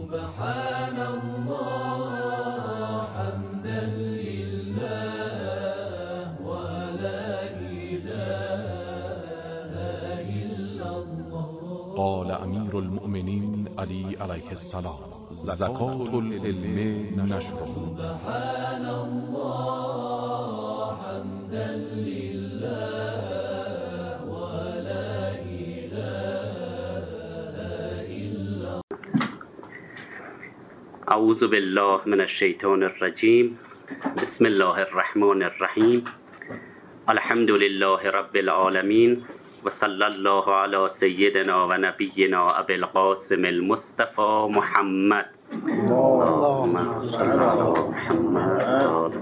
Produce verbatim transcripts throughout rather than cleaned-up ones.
سبحان الله حمدا لله ولا إله إلا الله. قال امیر المؤمنین علی علیه السلام: زکات العلم نشره. سبحان الله حمدا لله ولا إله إلا الله. اعوذ بالله من الشیطان الرجیم. بسم الله الرحمن الرحیم. الحمد لله رب العالمین و صلی الله علی سیدنا و نبینا ابی القاسم المصطفى محمد. اللهم صل علی محمد.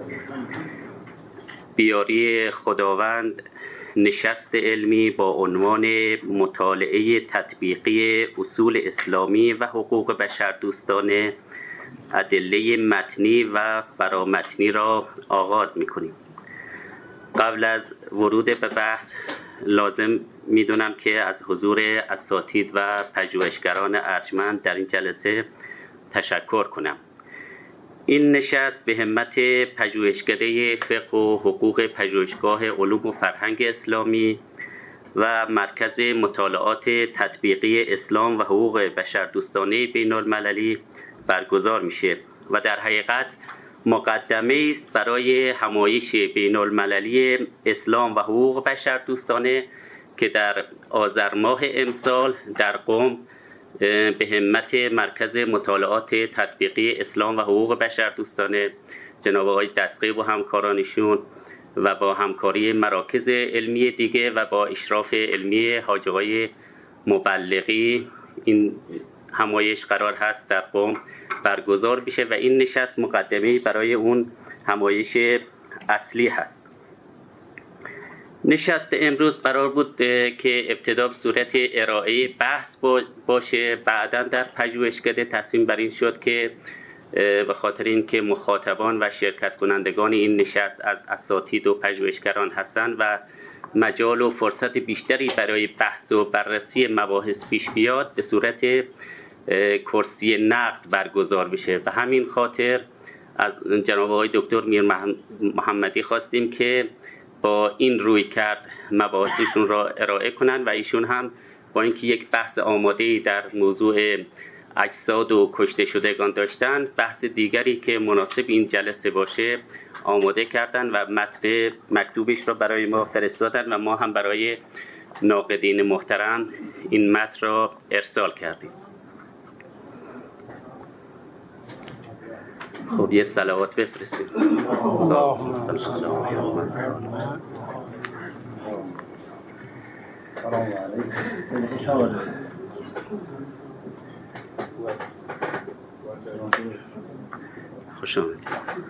بیاری خداوند نشست علمی با عنوان مطالعه تطبیقی اصول اسلامی و حقوق بشردوستانه، ادله متنی و فرامتنی را آغاز می‌کنیم. قبل از ورود به بحث لازم می‌دونم که از حضور اساتید و پژوهشگران ارجمند در این جلسه تشکر کنم. این نشست به همت پژوهشکده فقه و حقوق پژوهشگاه علوم و فرهنگ اسلامی و مرکز مطالعات تطبیقی اسلام و حقوق بشردوستانه بین المللی برگزار میشه و در حقیقت مقدمه است برای همایش بین المللی اسلام و حقوق بشردوستانه که در آذر ماه امسال در قم به همت مرکز مطالعات تطبیقی اسلام و حقوق بشردوستانه جناب آقای دستقی و همکارانشون و با همکاری مراکز علمی دیگه و با اشراف علمی حاج آقای مبلغی این همایش قرار هست در قم برگزار بشه و این نشست مقدمه برای اون همایش اصلی هست. نشست امروز قرار بود که ابتدا به صورت ارائه بحث باشه، بعداً در پژوهشکده تصمیم بر این شد که به خاطر اینکه مخاطبان و شرکت کنندگان این نشست از اساتید و پژوهشگران هستند و مجال و فرصت بیشتری برای بحث و بررسی مباحث پیش بیاد، به صورت کرسی نقد برگزار بشه و همین خاطر از جناب آقای دکتر میر محمدی خواستیم که با این روی کرد مباحثشون را ارائه کنن و ایشون هم با اینکه یک بحث آماده‌ای در موضوع اجساد و کشته شدگان داشتن، بحث دیگری که مناسب این جلسه باشه آماده کردن و متن مکتوبش را برای ما فرستادن و ما هم برای ناقدین محترم این متن را ارسال کردیم. خب یه صلوات بفرستید. اللهم صل علی محمد. خوش آمدید.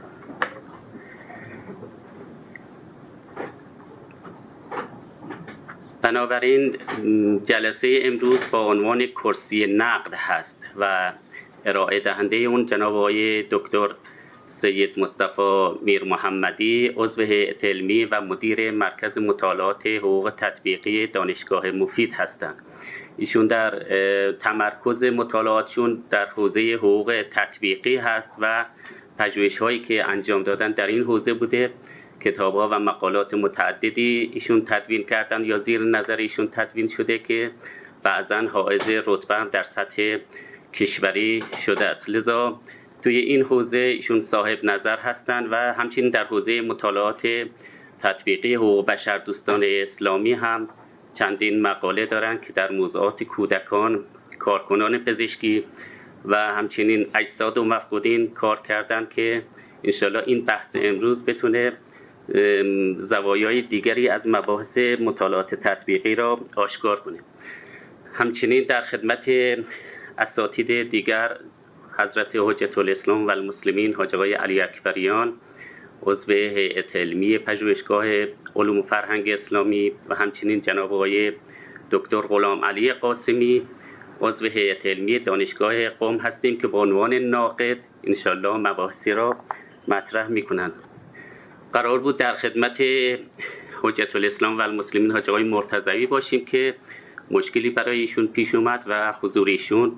بنابراین جلسه امروز با عنوان کرسی نقد هست و ارائه دهنده اون جناب آقای دکتر سید مصطفی میر محمدی، عضو هیئت علمی و مدیر مرکز مطالعات حقوق تطبیقی دانشگاه مفید هستند. ایشون در تمرکز مطالعاتشون در حوزه حقوق تطبیقی هست و پژوهش‌هایی که انجام دادن در این حوزه بوده. کتاب‌ها و مقالات متعددی ایشون تدوین کردن یا زیر نظر ایشون تدوین شده که بعضاً حائز رتبه هم در سطح کشوری شده است. لذا توی این حوزه ایشون صاحب نظر هستند و همچنین در حوزه مطالعات تطبیقی حقوق بشردوستان اسلامی هم چندین مقاله دارن که در موضوعات کودکان، کارکنان پزشکی و همچنین اجساد و مفقودین کار کردن که انشالله این بحث امروز بتونه زوایای دیگری از مباحث مطالعات تطبیقی را آشکار کنه. همچنین در خدمت اساتید دیگر حضرت حجت الاسلام و المسلمین حاج آقای علی اکبریان، عضو هیئت علمی پژوهشگاه علوم و فرهنگ اسلامی و همچنین جناب آقای دکتر غلام علی قاسمی، عضو هیئت علمی دانشگاه قم هستیم که با عنوان ناقد انشالله مباحثی را مطرح میکنند. قرار بود در خدمت حجت الاسلام و المسلمین حاج آقای مرتضوی باشیم که مشکلی برای ایشون پیش اومد و حضور ایشون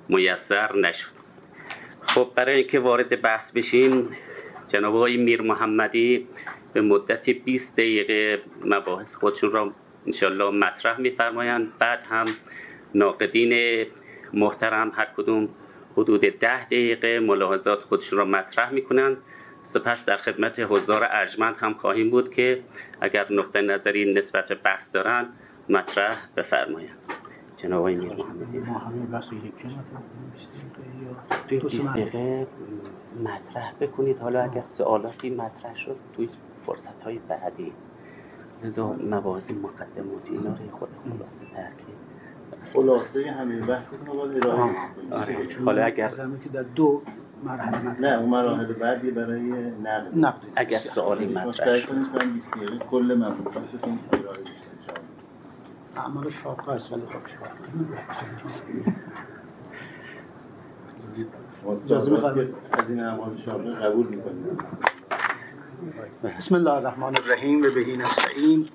میسر نشد. خب برای اینکه وارد بحث بشیم، جناب آقای میر محمدی به مدت بیست دقیقه مباحث خودشون را انشالله مطرح می‌فرمایند. بعد هم ناقدین محترم هر کدوم حدود ده دقیقه ملاحظات خودشون را مطرح می‌کنند. سپس در خدمت حضار ارجمند هم خواهیم بود که اگر نقطه نظری نسبت به بحث دارند مطرح بفرمایند. جناب آقای میر محمدی ما همین بحث یک بیست دقیقه مطرح بکنید. حالا اگر سوالاتی مطرح شد توی فرصت‌های بعدی، لذا مباحث مقدماتی اینا رو خود خلاصه ترکیب خلاصه همین بحثتون رو باید ارائه کنید. آره. حالا اگر که در دو مرحله نه اون مراحل بعدی برای نقد نقد اگر سوالی مطرح شد کنید بیست دقیقه کل مباحثتون ارائه بشه. اعمال شاقه است ولی خب شاقه از این اعمال شاقه قبول می‌کنید. بسم الله الرحمن الرحیم و بهی نستعین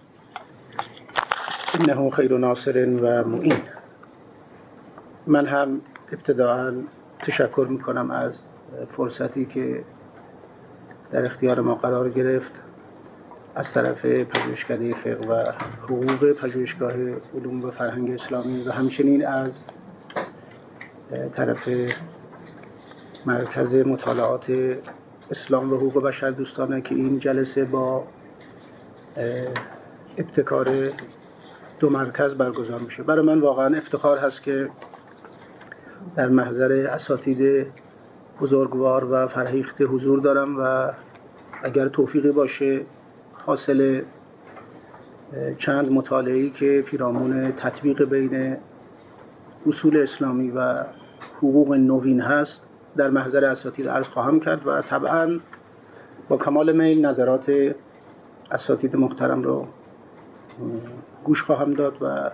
انه خیر ناصر و معین. من هم ابتداءً تشکر میکنم از فرصتی که در اختیار ما قرار گرفت از طرف پژوهشکده فقه و حقوق پژوهشگاه علوم و فرهنگ اسلامی و همچنین از طرف مرکز مطالعات اسلام و حقوق بشر دوستانه که این جلسه با ابتکار دو مرکز برگزار میشه. برای من واقعا افتخار هست که در محضر اساتید بزرگوار و فرهیخته حضور دارم و اگر توفیقی باشه حاصل چند مطالعه‌ای که پیرامون تطبیق بین اصول اسلامی و حقوق نوین هست در محضر اساتید عرض خواهم کرد و طبعاً با کمال میل نظرات اساتید محترم رو گوش خواهم داد و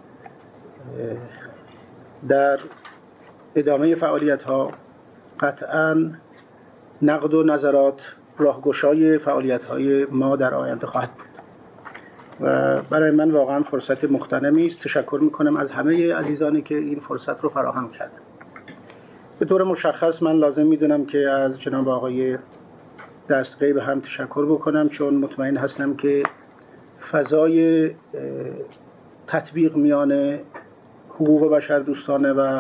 در ادامه فعالیت‌ها قطعاً نقد و نظرات راهگشای فعالیت‌های ما در آینده خواهد بود و برای من واقعاً فرصت مغتنمی است. تشکر می‌کنم از همه عزیزانی که این فرصت رو فراهم کردند. به طور مشخص من لازم می‌دونم که از جناب آقای دستغیب هم تشکر بکنم، چون مطمئن هستم که فضای تطبیق میان حقوق بشر دوستانه و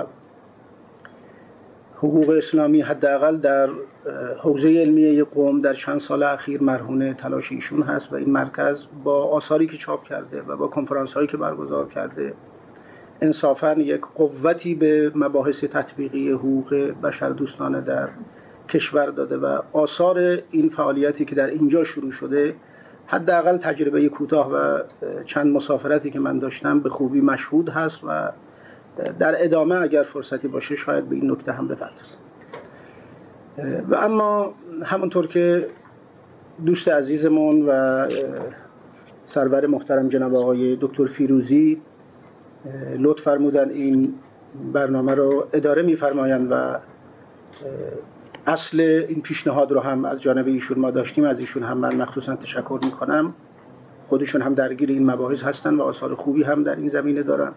حقوق اسلامی حداقل در حوزه علمیه قم در چند سال اخیر مرهون تلاش ایشون هست و این مرکز با آثاری که چاپ کرده و با کنفرانس هایی که برگزار کرده انصافاً یک قوتی به مباحث تطبیقی حقوق بشر دوستانه در کشور داده و آثار این فعالیتی که در اینجا شروع شده حداقل تجربه کوتاه و چند مسافرتی که من داشتم به خوبی مشهود هست و در ادامه اگر فرصتی باشه شاید به این نکته هم بپردازم. و اما همونطور که دوست عزیزمون و سرور محترم جناب آقای دکتر فیروزی لطف فرمودن این برنامه رو اداره می‌فرمایند و اصل این پیشنهاد رو هم از جانب ایشون ما داشتیم، از ایشون هم من مخصوصا تشکر می‌کنم. خودشون هم درگیر این مباحث هستن و آثار خوبی هم در این زمینه دارن.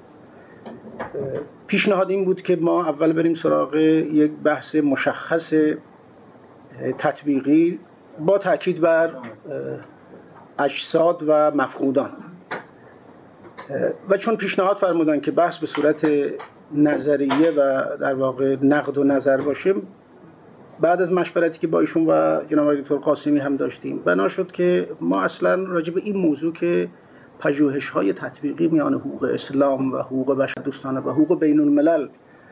پیشنهاد این بود که ما اول بریم سراغ یک بحث مشخص تطبیقی با تاکید بر اجساد و مفقودان و چون پیشنهاد فرمودن که بحث به صورت نظریه و در واقع نقد و نظر باشه، بعد از مشورتی که با ایشون و جناب آقای دکتر قاسمی هم داشتیم بنا شد که ما اصلا راجع به این موضوع که پژوهش‌های تطبیقی میان حقوق اسلام و حقوق بشر دوستانه و حقوق بین الملل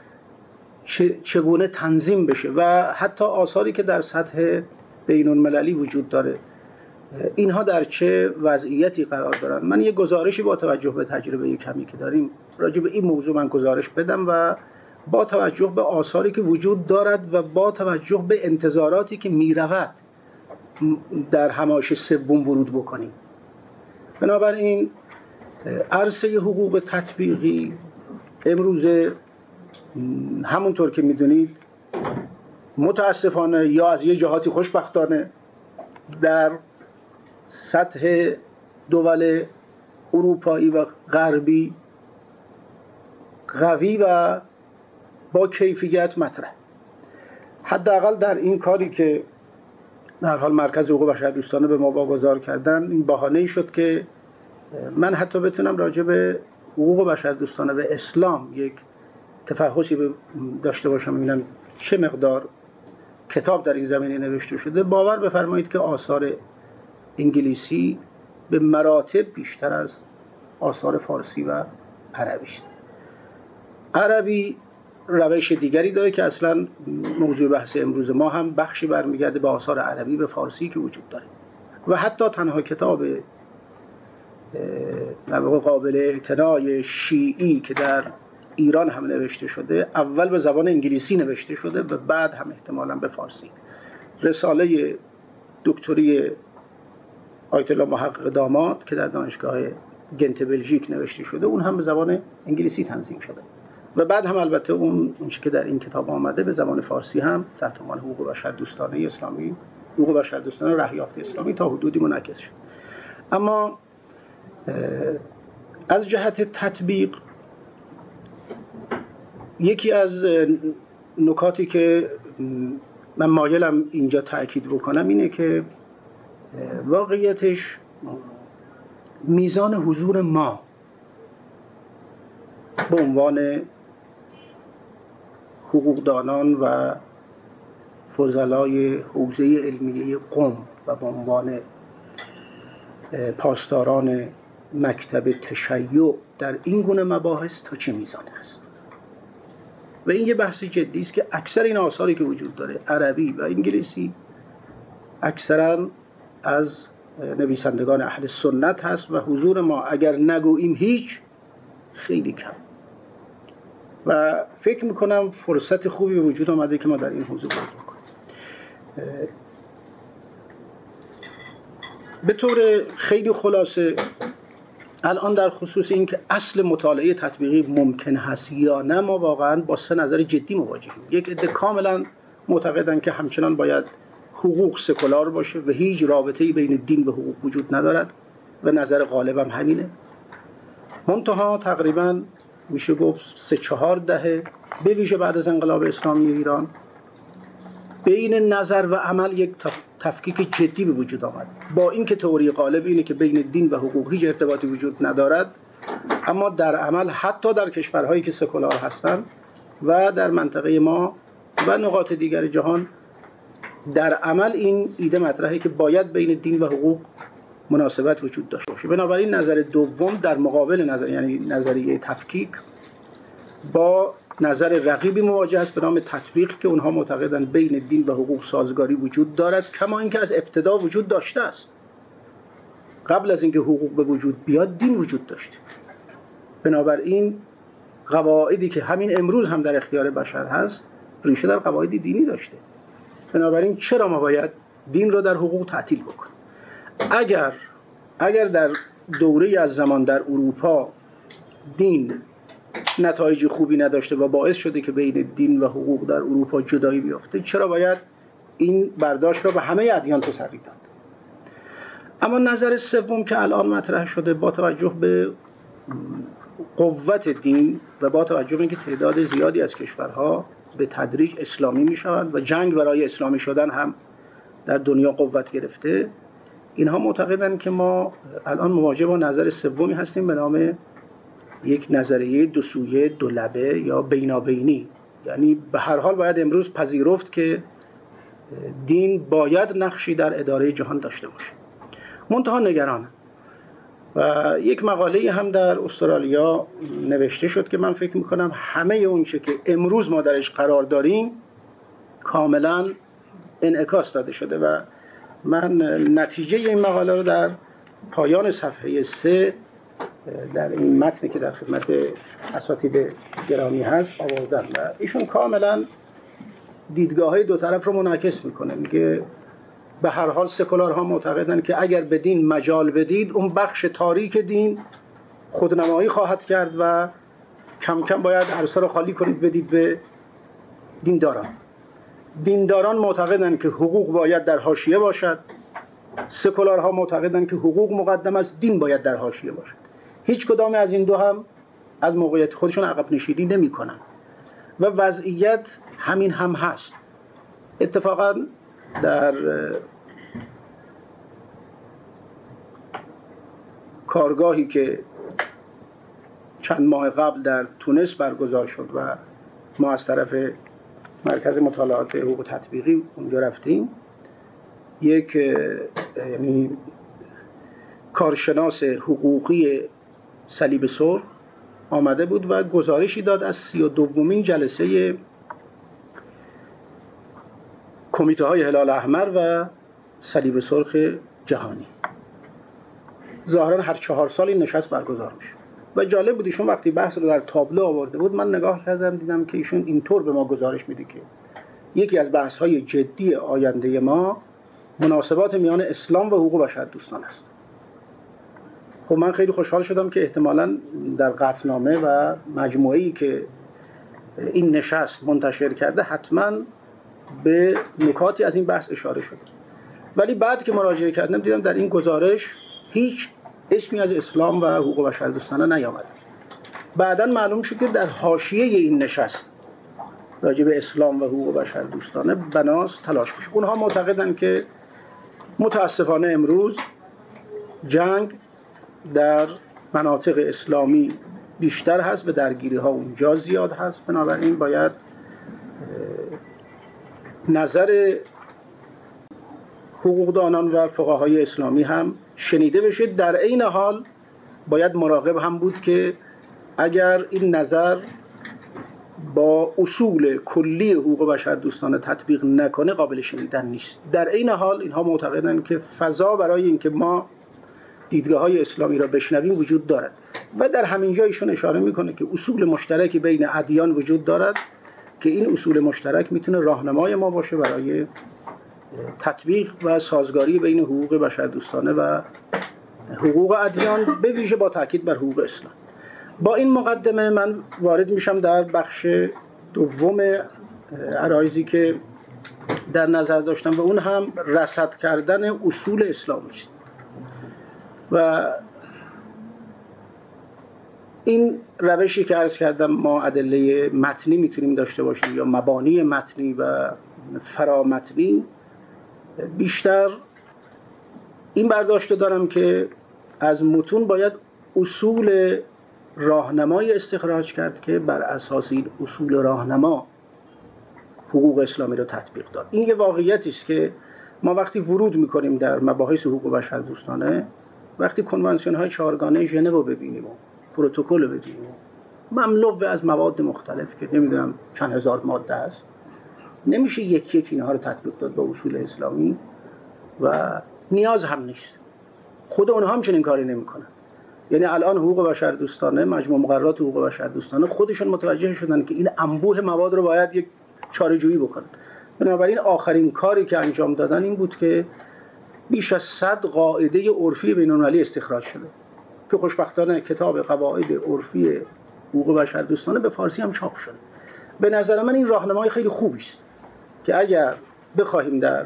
چگونه تنظیم بشه و حتی آثاری که در سطح بین المللی وجود داره اینها در چه وضعیتی قرار دارن. من یه گزارشی با توجه به تجربه کمی که داریم راجع به این موضوع من گزارش بدم و با توجه به آثاری که وجود دارد و با توجه به انتظاراتی که میرود در همایش سوم ورود بکنیم. بنابراین عرصه حقوق تطبیقی امروز همونطور که میدونید متاسفانه یا از یه جهاتی خوشبختانه در سطح دول اروپایی و غربی قوی و با کیفیت مطرح. حداقل در این کاری که در حال مرکز حقوق بشردوستانه به ما واگذار کردن، این بهانه‌ای شد که من حتی بتونم راجع به حقوق بشردوستانه و اسلام یک تفحصی داشته باشم، ببینم چه مقدار کتاب در این زمینه نوشته شده. باور بفرمایید که آثار انگلیسی به مراتب بیشتر از آثار فارسی و عربی است. عربی روش دیگری داره که اصلا موضوع بحث امروز ما هم بخشی برمیگرده به آثار عربی به فارسی که وجود داره و حتی تنها کتاب در واقع قابل اعتنای شیعی که در ایران هم نوشته شده اول به زبان انگلیسی نوشته شده و بعد هم احتمالاً به فارسی. رساله دکتری آیت الله محقق داماد که در دانشگاه گنت بلژیک نوشته شده اون هم به زبان انگلیسی تنظیم شده و بعد هم البته اون اونچه که در این کتاب آمده به زبان فارسی هم تحت عنوان حقوق بشردوستانه اسلامی، حقوق بشردوستانه راه یافته اسلامی تا حدودی منعکس شد. اما از جهت تطبیق یکی از نکاتی که من مایلم اینجا تأکید بکنم اینه که واقعیتش میزان حضور ما به عنوان حقوقدانان و فضلای حوزه علمیه قم و به عنوان پاسداران مکتب تشیع در این گونه مباحث تا چه میزان است. و این یه بحث جدی است که اکثر این آثاری که وجود داره عربی و انگلیسی اکثرا از نویسندگان اهل سنت هست و حضور ما اگر نگوییم هیچ خیلی کم و فکر میکنم فرصت خوبی وجود آمده که ما در این حوزه باز بکنیم. به طور خیلی خلاصه الان در خصوص این که اصل مطالعه تطبیقی ممکن هست یا نه ما واقعا با سه نظر جدی مواجهیم. یک عده کاملا معتقدن که همچنان باید حقوق سکولار باشه و هیچ رابطه‌ای بین دین و حقوق وجود ندارد و نظر غالبم همینه. منتها تقریبا میشه گفت سه چهار دهه به ویژه بعد از انقلاب اسلامی ایران بین نظر و عمل یک تفکیک جدی به وجود آمد. با اینکه تئوری غالب اینه که بین دین و حقوق هیچ ارتباطی وجود ندارد، اما در عمل حتی در کشورهایی که سکولار هستند و در منطقه ما و نقاط دیگر جهان در عمل این ایده مطرحه که باید بین دین و حقوق مناسبت وجود داشته باشه. بنابراین نظر دوم در مقابل نظر یعنی نظریه تفکیک با نظر رقیبی مواجه است به نام تطبیق که اونها معتقدند بین دین و حقوق سازگاری وجود دارد، کما اینکه از ابتدا وجود داشته است. قبل از اینکه حقوق به وجود بیاد دین وجود داشته. بنابراین قواعدی که همین امروز هم در اختیار بشر هست ریشه در قواعد دینی داشته. بنابراین چرا ما باید دین رو در حقوق تعطیل بکنیم؟ اگر اگر در دوره از زمان در اروپا دین نتایج خوبی نداشته و باعث شده که بین دین و حقوق در اروپا جدایی بیفته، چرا باید این برداشت را به همه ادیان تسری داد؟ اما نظر سوم که الان مطرح شده با توجه به قوت دین و با توجه به اینکه تعداد زیادی از کشورها به تدریج اسلامی میشوند و جنگ برای اسلامی شدن هم در دنیا قوت گرفته، اینها معتقدند که ما الان مواجه با نظر سومی هستیم به نام یک نظریه دو سویه دو لبه یا بینابینی. یعنی به هر حال باید امروز پذیرفت که دین باید نقشی در اداره جهان داشته باشه. منتها نگرانم و یک مقاله هم در استرالیا نوشته شد که من فکر میکنم همه اون چه که امروز ما درش قرار داریم کاملا انعکاس داده شده و من نتیجه این مقاله رو در پایان صفحه سه در این متنی که در خدمت اساتید گرامی هست آوردم و ایشون کاملا دیدگاه‌های دو طرف رو منعکس میکنه. میگه به هر حال سکولارها معتقدن که اگر به دین مجال بدید اون بخش تاریک دین خودنمایی خواهد کرد و کم کم باید عرصه رو خالی کنید بدید به دینداران. دینداران معتقدن که حقوق باید در حاشیه باشد، سکولارها معتقدن که حقوق مقدم است، دین باید در حاشیه باشد. هیچ کدام از این دو هم از موقعیت خودشون عقب نشینی نمی‌کنن. و وضعیت همین هم هست. اتفاقا در کارگاهی که چند ماه قبل در تونس برگزار شد و ما از طرف مرکز مطالعات حقوق تطبیقی اونجا رفتیم، یک یعنی کارشناس حقوقی صلیب سرخ آمده بود و گزارشی داد از سی و دومین جلسه کمیته های هلال احمر و صلیب سرخ جهانی. ظاهرا هر چهار سال این نشست برگزار میشه و جالب بود ایشون وقتی بحث رو در تابلو آورده بود، من نگاه کردم دیدم که ایشون اینطور به ما گزارش میده که یکی از بحث های جدی آینده ما مناسبات میان اسلام و حقوق بشر دوستان است. خب من خیلی خوشحال شدم که احتمالاً در قطعنامه و مجموعه‌ای که این نشست منتشر کرده حتماً به نکاتی از این بحث اشاره شده، ولی بعد که مراجعه کردم دیدم در این گزارش هیچ اسمی از اسلام و حقوق بشر دوستانه نیامده. بعداً معلوم شد که در حاشیه این نشست راجع به اسلام و حقوق بشر دوستانه بناس تلاش بشه. اونها معتقدن که متاسفانه امروز جنگ در مناطق اسلامی بیشتر هست و درگیری ها اونجا زیاد هست، بنابراین باید نظر حقوقدانان و فقهای اسلامی هم شنیده بشه. در عین حال باید مراقب هم بود که اگر این نظر با اصول کلی حقوق بشر دوستانه تطبیق نکنه قابل شنیدن نیست. در عین حال اینها معتقدند که فضا برای اینکه ما دیدگاه های اسلامی را بشنویم وجود دارد و در همین جا ایشون اشاره میکنه که اصول مشترکی بین ادیان وجود دارد که این اصول مشترک میتونه راهنمای ما باشه برای تطبیق و سازگاری بین حقوق بشر دوستانه و حقوق ادیان، به ویژه با تاکید بر حقوق اسلام. با این مقدمه من وارد میشم در بخش دوم عرایزی که در نظر داشتم و اون هم رصد کردن اصول اسلامی است. و این روشی که عرض کردم ما ادله متنی میتونیم داشته باشیم یا مبانی متنی و فرامتنی، بیشتر این برداشت دارم که از متون باید اصول راهنمای استخراج کرد که بر اساس این اصول راهنما حقوق اسلامی رو تطبیق داد. این یه واقعیتی است که ما وقتی ورود میکنیم در مباحث حقوق بشر دوستانه، وقتی کنوانسیون های چهارگانه ژنو رو ببینیم و پروتکل رو ببینیم مملو از مواد مختلف که نمیدونم چند هزار ماده است، نمیشه یک یک اینها رو تطبیق داد با اصول اسلامی و نیاز هم نیست. خود اونها هم چنین کاری نمیکنن. یعنی الان حقوق بشر دوستانه، مجموع مقررات حقوق بشر دوستانه خودشون متوجه شدن که این انبوه مواد رو باید یک چاره‌جویی بکنن. بنابراین آخرین کاری که انجام دادن این بود که بیش از صد قاعده عرفی بین‌المللی استخراج شده که خوشبختانه کتاب قواعد عرفی حقوق بشر دوستانه به فارسی هم چاپ شده. به نظر من این راهنمای خیلی خوبی است که اگر بخواهیم در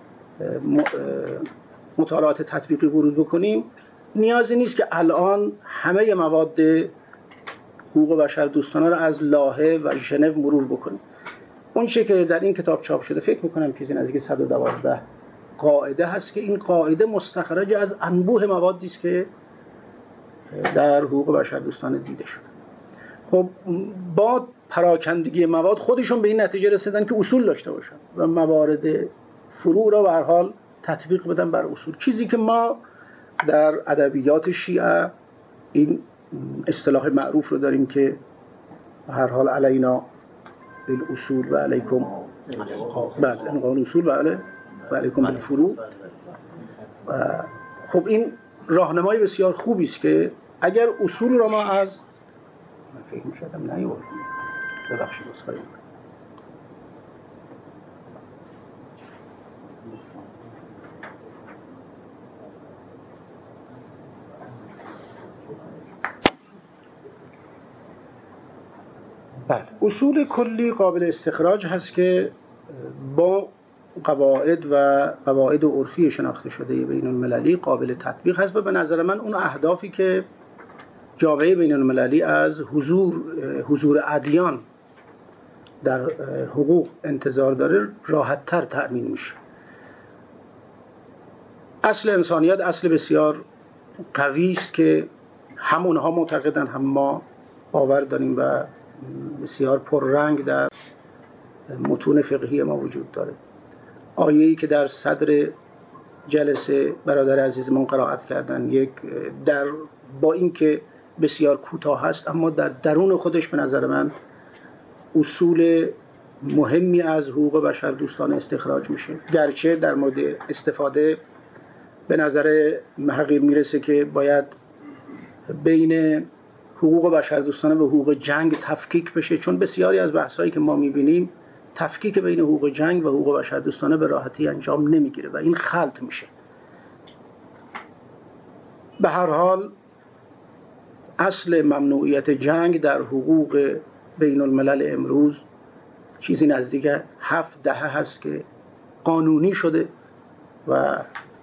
مطالعات تطبیقی ورود بکنیم، نیازی نیست که الان همه مواد حقوق بشر دوستانه را از لاهه و ژنو مرور بکنیم. اون چیزی که در این کتاب چاپ شده فکر می‌کنم چیزی نزدیک صد و دوازده قاعده هست که این قاعده مستخرج از انبوه موادی است که در حقوق بشر دوستانه دیده شده. خب با پراکندگی مواد خودشون به این نتیجه رسیدن که اصول داشته باشن و موارد فروع را به هر حال تطبیق بدن بر اصول. چیزی که ما در ادبیات شیعه این اصطلاح معروف رو داریم که به هر حال علینا بالاصول و علیکم بله انقال اصول و علی و علیکم بالفروع. خب این راهنمای بسیار خوبی است که اگر اصول را ما از من فکر می‌شدم نیوردم ببخشید اسخای بله اصول کلی قابل استخراج هست که با قواعد و قواعد عرفی شناخته شده بین المللی قابل تطبیق هست و به نظر من اون اهدافی که جامعه بین المللی از حضور حضور ادیان در حقوق انتظار داره راحت‌تر تأمین میشه. اصل انسانیت اصل بسیار قوی است که هم اونها معتقدن هم ما باور داریم و بسیار پررنگ در متون فقهی ما وجود داره. آیه‌ای که در صدر جلسه برادر عزیزمون قرائت کردن، یک در با اینکه بسیار کوتاه هست اما در درون خودش به نظر من اصول مهمی از حقوق بشر دوستان استخراج میشه، گرچه در مورد استفاده به نظر حقیر میرسه که باید بین حقوق بشر دوستانه و حقوق جنگ تفکیک بشه، چون بسیاری از بحثایی که ما میبینیم تفکیک بین حقوق جنگ و حقوق بشر دوستانه به راحتی انجام نمیگیره و این خلط میشه. به هر حال اصل ممنوعیت جنگ در حقوق بین الملل امروز چیزی نزدیک هفت دهه هست که قانونی شده و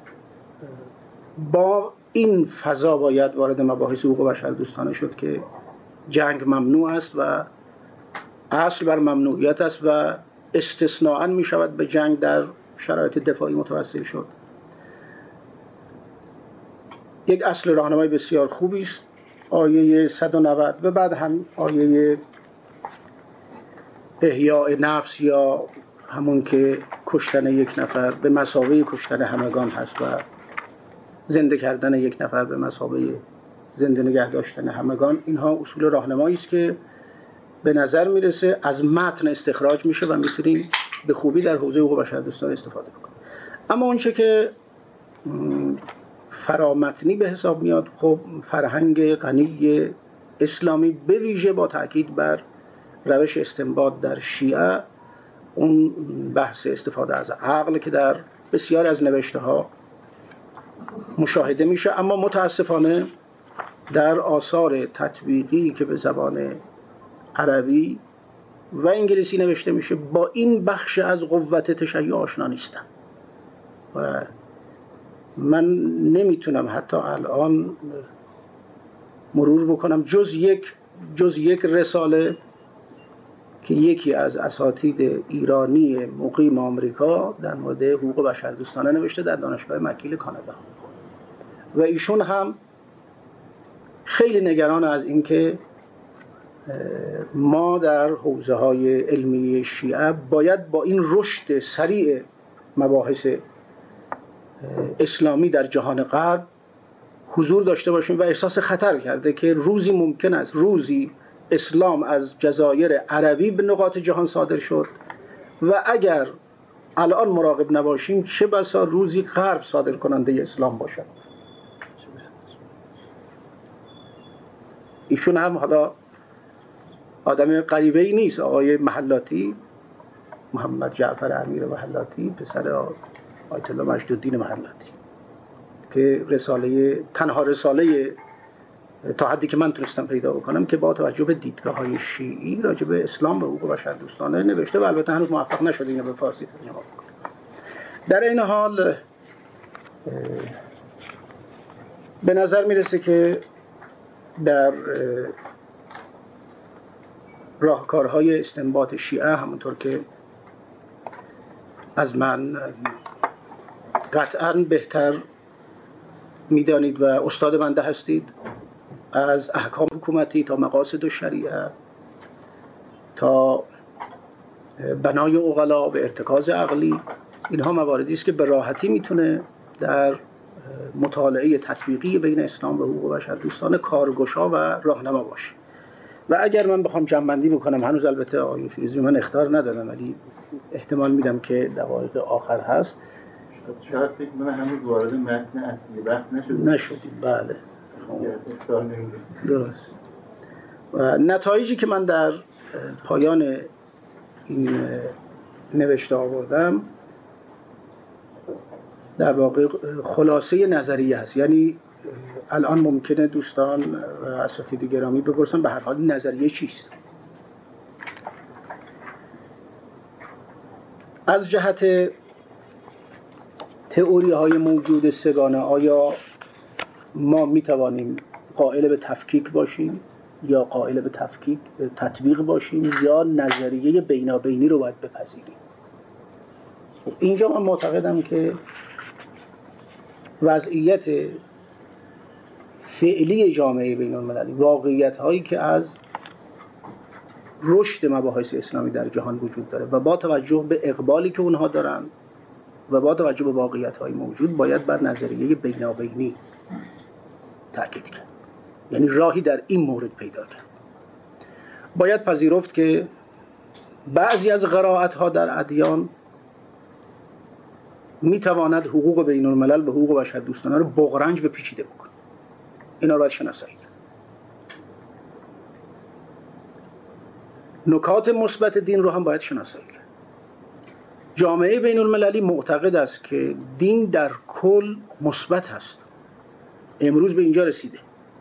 با این فضا باید وارد مباحث حقوق بشر دوستانه شد که جنگ ممنوع است و اصل بر ممنوعیت است و استثناءً می شود به جنگ در شرایط دفاعی متوسل شد. یک اصل راهنمای بسیار خوبی است آیه صد و نود و بعد هم آیه احیاء نفس یا همون که کشتن یک نفر به مثابه کشتن همگان هست و زنده کردن یک نفر به مثابه زنده نگه داشتن همگان. اینها اصول راهنمایی است که به نظر میرسه از متن استخراج میشه و میتونیم به خوبی در حوزه حقوق بشر دوستانه استفاده بکنیم. اما اونچه که فرامتنی به حساب میاد، خب فرهنگ غنی اسلامی به ویژه با تاکید بر روش استنباط در شیعه، اون بحث استفاده از عقل که در بسیار از نوشته ها مشاهده میشه، اما متاسفانه در آثار تطبیقی که به زبان عربی و انگلیسی نوشته میشه با این بخش از قوت تشیع آشنا نیستم و من نمیتونم حتی الان مرور بکنم جز یک جز یک رساله که یکی از اساتید ایرانی مقیم آمریکا در مورد حقوق بشردوستانه نوشته در دانشگاه مکگیل کانادا و ایشون هم خیلی نگران از اینکه ما در حوزه های علمی شیعه باید با این رشد سریع مباحث اسلامی در جهان غرب حضور داشته باشیم و احساس خطر کرده که روزی ممکن است روزی اسلام از جزایر عربی به نقاط جهان صادر شد و اگر الان مراقب نباشیم چه بسا روزی غرب صادر کننده اسلام باشد. ایشون هم حالا آدم غریبه‌ای نیست، آقای محلاتی، محمد جعفر امیر محلاتی، پسر آیت الله مجدالدین محلاتی، که رساله تنها رساله تا حدی که من تونستم پیدا بکنم که با توجه به دیدگاه‌های شیعی راجع به اسلام و حقوق بشردوستانه نوشته و البته هنوز موفق نشده اینو به فارسی ترجمه کنه. در این حال به نظر میرسه که در راهکارهای استنباط شیعه همونطور که از من قطعاً بهتر میدانید و استاد بنده هستید، از احکام حکومتی تا مقاصد و شریعه تا بنای عقلا و ارتکاز عقلی، اینها مواردی است که به راحتی میتونه در مطالعه تطبیقی بین اسلام و حقوق بشر دوستانه کارگشا و راهنما باشه. و اگر من بخوام جمع‌بندی بکنم، هنوز البته آقای فیروزی من اخطار ندادم ولی احتمال میدم که دقایق آخر هست، شاید فکر کنم هنوز وارد متن اصلی بحث نشدیم. نشدیم بله اخطار نمیدیم. درست. و نتایجی که من در پایان این نوشته آوردم در واقع خلاصه نظریه هست. یعنی الان ممکنه دوستان و اساتید گرامی بپرسن به هر حال نظریه چیست؟ از جهت تئوری های موجود سگانه، آیا ما می توانیم قائل به تفکیک باشیم یا قائل به تفکیک تطبیق باشیم یا نظریه بینابینی رو باید بپذیریم. اینجا من معتقدم که وضعیت فعلی جامعه بین المللی، واقعیت هایی که از رشد مباحث اسلامی در جهان وجود داره و با توجه به اقبالی که اونها دارن و با توجه به واقعیت های موجود باید بر نظریه بینابینی تاکید کرد. یعنی راهی در این مورد پیدا کرد. باید پذیرفت که بعضی از قرائت ها در ادیان میتواند حقوق بین الملل به حقوق بشردوستانه رو بغرنج و پیچیده بکنه. اینا را شناسایی کرد. نکات مثبت دین رو هم باید شناسایی کرد. جامعه بین المللی معتقد است که دین در کل مثبت هست. امروز به اینجا رسیده.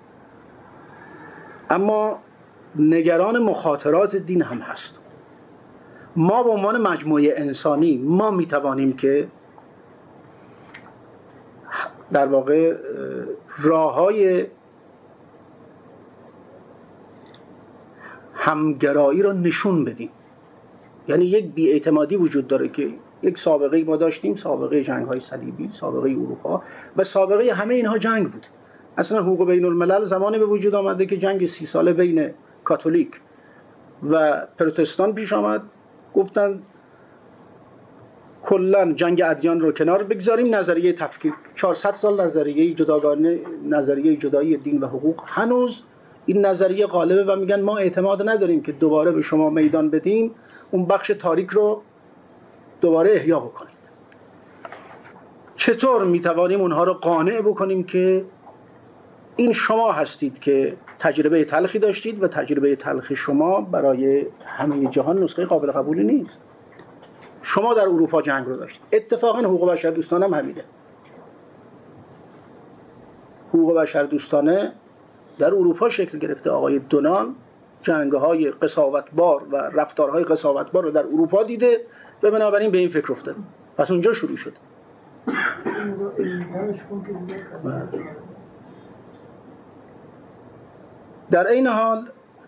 اما نگران مخاطرات دین هم هست. ما به عنوان مجموعه انسانی ما میتوانیم که در واقع راه‌های همگرایی را نشون بدیم. یعنی یک بی‌اعتمادی وجود داره که یک سابقه ما داشتیم، سابقه جنگ‌های صلیبی، سابقه اروپا و سابقه همه اینها جنگ بود. اصلا حقوق بین الملل زمانی به وجود آمده که جنگ سی ساله بین کاتولیک و پروتستان پیش آمد. گفتن کلا جنگ ادیان رو کنار بگذاریم، نظریه تفکیک. چهارصد سال نظریه جداگانه، نظریه جدایی دین و حقوق، هنوز این نظریه غالبه و میگن ما اعتماد نداریم که دوباره به شما میدان بدیم اون بخش تاریک رو دوباره احیا بکنیم. چطور میتوانیم اونها رو قانع بکنیم که این شما هستید که تجربه تلخی داشتید و تجربه تلخ شما برای همه جهان نسخه قابل قبولی نیست. شما در اروپا جنگ رو داشتید. اتفاقا حقوق بشردوستانه هم همینه. حقوق بشردوستانه در اروپا شکل گرفته. آقای دونان جنگ‌های قساوتبار و رفتارهای قساوتبار رو در اروپا دیده و بنابراین به این فکر افتاد. پس اونجا شروع شد. در این حال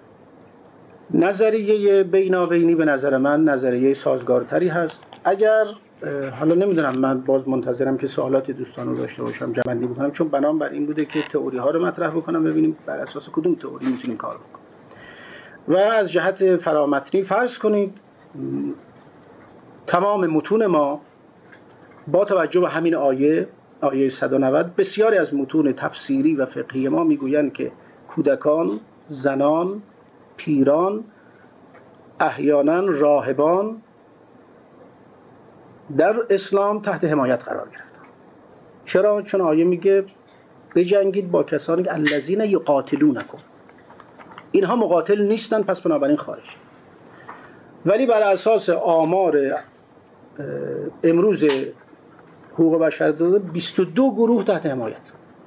نظریه بینابینی به نظر من نظریه سازگارتری هست. اگر حالا نمیدونم، من باز منتظرم که سوالات دوستان رو داشته باشم جمع‌بندی بکنم، چون بنام بر این بوده که تئوری ها رو مطرح بکنم ببینیم بر اساس کدوم تئوری میتونیم کار بکنیم. و از جهت فرامتنی فرض کنید تمام متون ما با توجه به همین آیه آیه صد و نود، بسیاری از متون تفسیری و فقهی ما میگویند که کودکان، زنان، پیران، احیانا راهبان در اسلام تحت حمایت قرار گرفتن. چرا؟ چون آیه میگه بجنگید با کسانی که الذین یقاتلونکم، اینها مقاتل نیستن پس بنابراین خارج. ولی بر اساس آمار امروز حقوق بشر داده بیست و دو گروه تحت حمایت.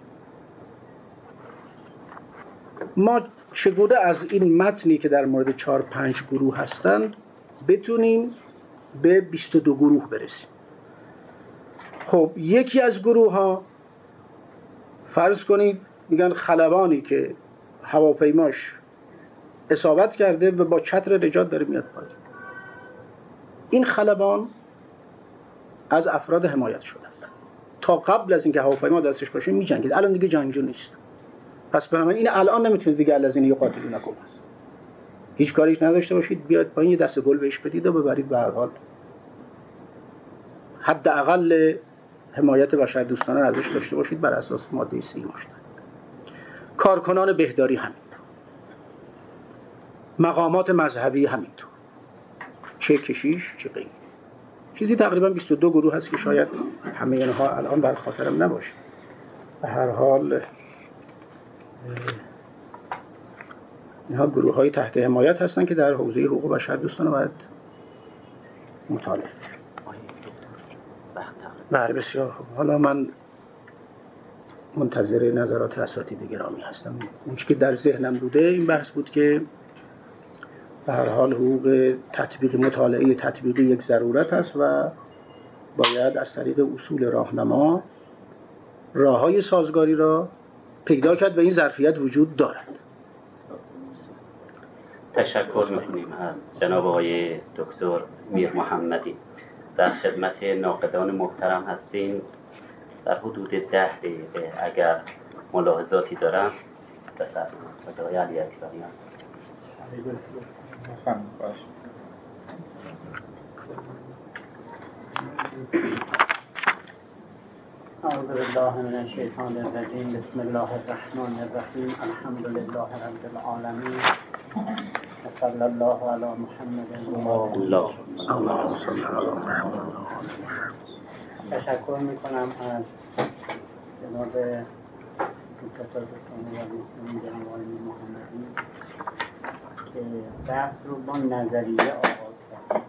ما چگونه از این متنی که در مورد چهار پنج گروه هستند بتونیم به بیست و دو گروه برسیم؟ خب یکی از گروه ها فرض کنید میگن خلبانی که هواپیماش اصابت کرده و با چتر نجات داره میاد پایین، این خلبان از افراد حمایت شدند. تا قبل از اینکه هواپیما دستش باشه میجنگید، الان دیگه جنگجو نیست. پس بنابراین این الان نمیتونید دیگه الذین یقاتلونکم است. هیچ کاریش نداشته باشید، بیاد پایین یه دست گل بهش بدید و ببرید. به هر حال حداقل حمایت بشردوستانه ازش داشته باشید بر اساس ماده سی مشترک. کارکنان بهداری همینطور، مقامات مذهبی همینطور، چه کشیش چه غیر. چیزی تقریبا بیست و دو گروه هست که شاید همه اینها الان بر خاطرم نباشه. به هر حال اینها گروه های تحت حمایت هستن که در حوزه حقوق بشر دوستانه باید مطالعه. بله بسیار خوب. حالا من منتظر نظرات اساتید گرامی هستم. اون چیزی که در ذهنم بوده این بحث بود که به هر حال حقوق تطبیق مطالعه تطبیقی یک ضرورت است و باید از طریق اصول راهنما راههای سازگاری را پیدا کرد و این ظرفیت وجود دارد. تشکر میکنیم از جناب آقای دکتر میر محمدی. در خدمت ناقدان محترم هستیم. در حدود ده دقیقه اگر ملاحظاتی دارم بفرمایید. آقای علی اکبریان. اعوذ بالله من الشیطان الرجیم. بسم الله الرحمن الرحیم. الحمد لله رب العالمین. صلی الله علی محمد و الله. تشکر میکنم از جناب مستشار دکتر ولی جناب آقای محمدی که بحث رو با نظریه آغاز کرد.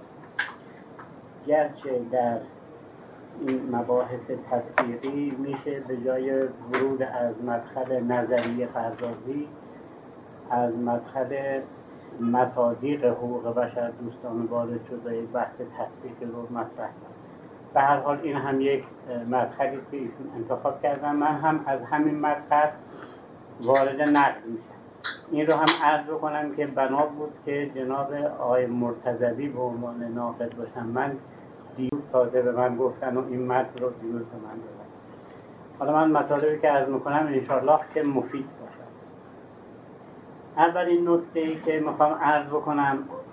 گرچه در این مباحث تطبیقی میشه به جای ورود از مدخل نظریه پردازی از مدخل مصادیق حقوق بشر دوستان وارد شده بحث تطبیقی رو مطرح کرد. به هر حال این هم یک مدخلی است که ایشون انتخاب کردن. من هم از همین مدخل وارد نقد میشم. این رو هم عرض کنم که بنا بود که جناب آقای مرتضوی به عنوان ناقد باشم. من دیروز تازه به من گفتن و این متن رو دیروز به من دادن. حالا من مطالبی که عرض میکنم انشاءالله که مفید باشد. اولین نکته‌ای که میخوام عرض بکنم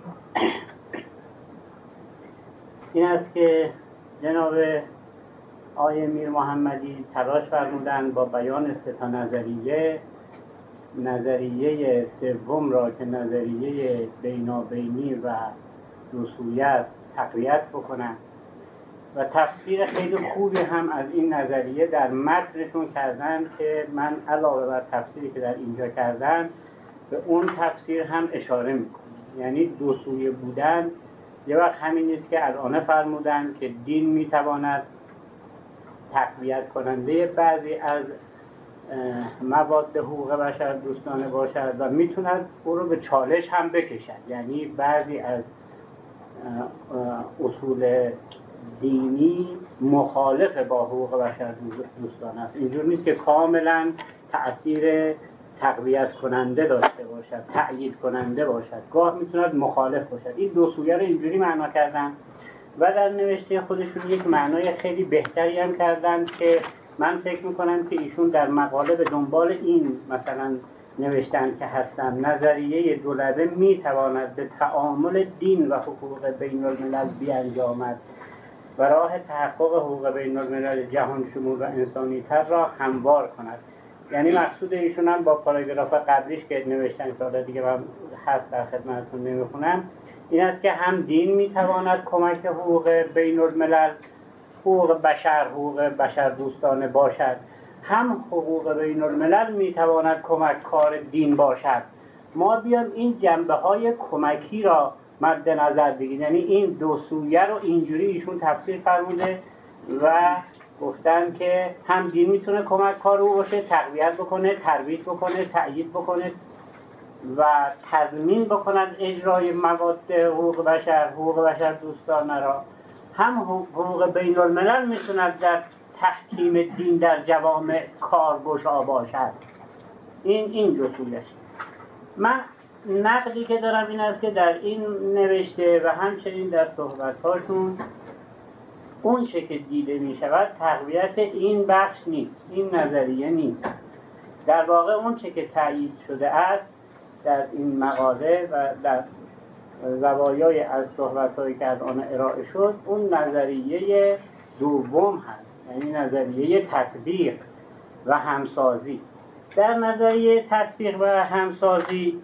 این است که جناب آقای میر محمدی تلاش فرمودن با بیان سه تا نظریه، نظریه سوم را که نظریه بینابینی و دوسویه است تقویت بکنن و تفسیر خیلی خوبی هم از این نظریه در متنشون کردن که من علاوه بر تفسیری که در اینجا کردن به اون تفسیر هم اشاره میکنم. یعنی دو سویه بودن یه وقت همین نیست که الان فرمودن که دین میتواند تقویت کننده بعضی از مواد حقوق بشر دوستانه باشد و میتوند او رو به چالش هم بکشد. یعنی بعضی از اصول دینی مخالف با حقوق بشر دوستانه است. اینجور نیست که کاملا تأثیر تقویت کننده داشته باشد، تأیید کننده باشد، گاه میتوند مخالف باشد. این دو سویه رو اینجوری معنا کردن و در نوشته خودشون یک معنای خیلی بهتری هم کردن که من فکر میکنم که ایشون در مقاله به دنبال این مثلا نوشتن که هستن نظریه دولبه میتواند به تعامل دین و حقوق بین الملل بیانجامد و راه تحقق حقوق بین الملل جهان شمول و انسانی تر را هموار کند. یعنی مقصود ایشون هم با پاراگراف قبلیش که نوشتن که حالا دیگه من هست در خدمتتون نمیخونم این است که هم دین میتواند کمک حقوق بین الملل، حقوق بشر، حقوق بشر دوستانه باشد، هم حقوق بین الملل میتواند کمک کار دین باشد. ما بیام این جنبه های کمکی را مد نظر بگیریم. یعنی این دو سویه رو اینجوری ایشون تفسیر فرموده و گفتن که هم دین میتونه کمک کار او باشه، تقویت بکنه، ترویج بکنه، تأیید بکنه و تضمین بکنند اجرای مواد حقوق بشر، حقوق بشر دوستانه را. هم حقوق بین الملل میتوند در تحکیم دین در جوامع کارگشا باشد. این این جزئیاش. من نقدی که دارم این است که در این نوشته و همچنین در صحبت‌هاشون اون چه که دیده می شود تقویت این بخش نیست، این نظریه نیست. در واقع اون چه که تأیید شده است در این مقاله و در زوایای از صحبت‌هایی که از آن ارائه شد اون نظریه دوم هست، یعنی نظریه تطبیق و همسازی. در نظریه تطبیق و همسازی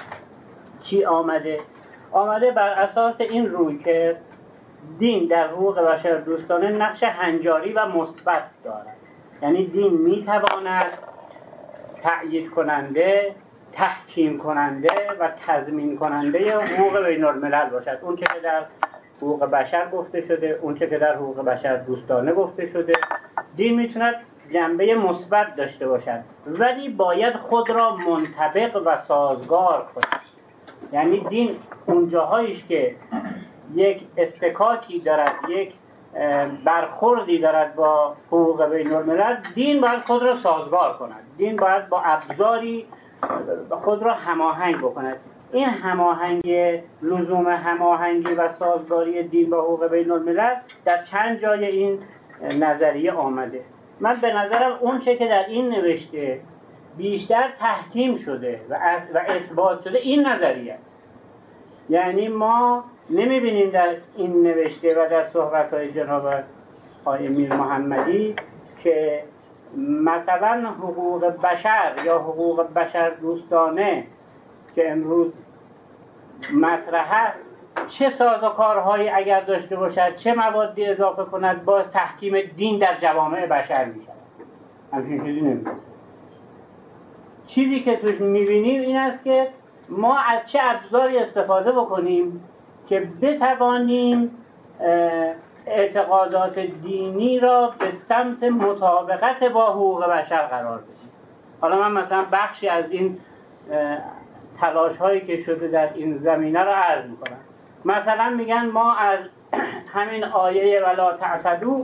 چی آمده؟ آمده بر اساس این روی که دین در حقوق بشر دوستانه نقش هنجاری و مثبت دارد. یعنی دین میتواند تأیید کننده، تحکیم کننده و تضمین کننده حقوق بین الملل باشد. اون چه که در حقوق بشر گفته شده، اون چه که در حقوق بشر دوستانه گفته شده، دین میتواند جنبه مثبت داشته باشد ولی باید خود را منطبق و سازگار کند. یعنی دین اونجاهاییش که یک استکاکی دارد، یک برخوردی دارد با حقوق بین الملل، دین باید خود را سازگار کند، دین باید با ابزاری خود را هماهنگ بکند. این هماهنگی، لزوم هماهنگی و سازگاری دین با حقوق بین الملل در چند جای این نظریه آمده. من به نظرم اون چه که در این نوشته بیشتر تحکیم شده و و اثبات شده این نظریه است. یعنی ما نمیبینیم در این نوشته و در صحبت‌های جناب آقای میر محمدی که مثلا حقوق بشر یا حقوق بشر دوستانه که امروز مطرح است چه سازوکارهایی اگر داشته باشد، چه موادی اضافه کند، باز تحکیم دین در جوامع بشر میشود. همچین چیزی نمیشه. چیزی که توش میبینیم این است که ما از چه ابزاری استفاده بکنیم که بتوانیم اعتقادات دینی را به سمت مطابقت با حقوق بشر قرار بدیم. حالا من مثلا بخشی از این تلاش هایی که شده در این زمینه را عرض میکنم. مثلا میگن ما از همین آیه ولا تعتدوا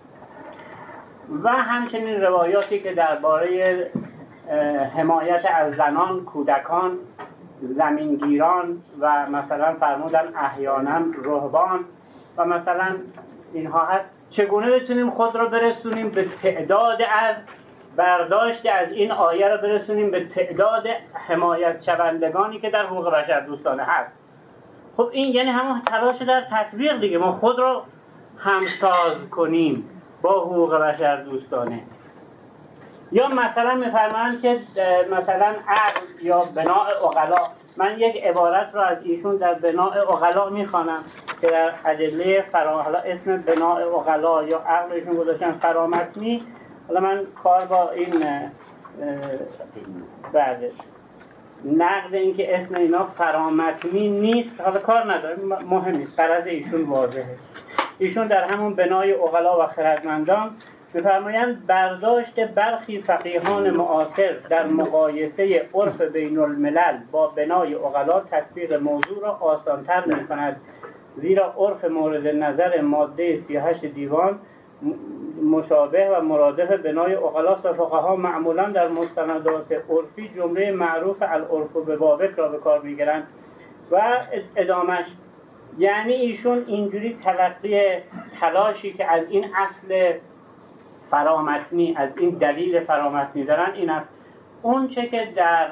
و همچنین روایاتی که درباره حمایت از زنان، کودکان، زمینگیران و مثلا فرمودن احیانا رهبان و مثلا اینها هست، چگونه بتونیم خود را برسونیم به تعداد از برداشت از این آیه را برسونیم به تعداد حمایت شوندگانی که در حقوق بشر دوستانه هست. خب این یعنی همون تلاش در تطبیق دیگه، ما خود را همساز کنیم با حقوق بشر دوستانه. یا مثلا میفرمایند که مثلا عقل یا بناء عقلا، من یک عبارت را از ایشون در بناء عقلا میخوانم که در ادله فرا، حالا اسم بناء عقلا یا عقل ایشون گذاشتن فرامتنی. حالا من کار با این بعد نقد این که اسم اینا فرامتنی نیست، حالا کار نداره، مهم نیست، غرض ایشون واضحه. ایشون در همون بنای عقلا و خردمندان می‌فرمایند برداشت برخی فقیهان معاصر در مقایسه عرف بین الملل با بنای عقلا تطبیق موضوع را آسان‌تر می‌کند، زیرا عرف مورد نظر ماده سی و هشت دیوان مشابه و مرادف بنای عقلا فقها معمولا در مستندات عرفی جمله معروف العرف ببابک را به کار می‌گیرند. و ادامش یعنی ایشون اینجوری تلقی تلاشی که از این اصل فرامتنی، از این دلیل فرامتنی دارن این است اون چه که در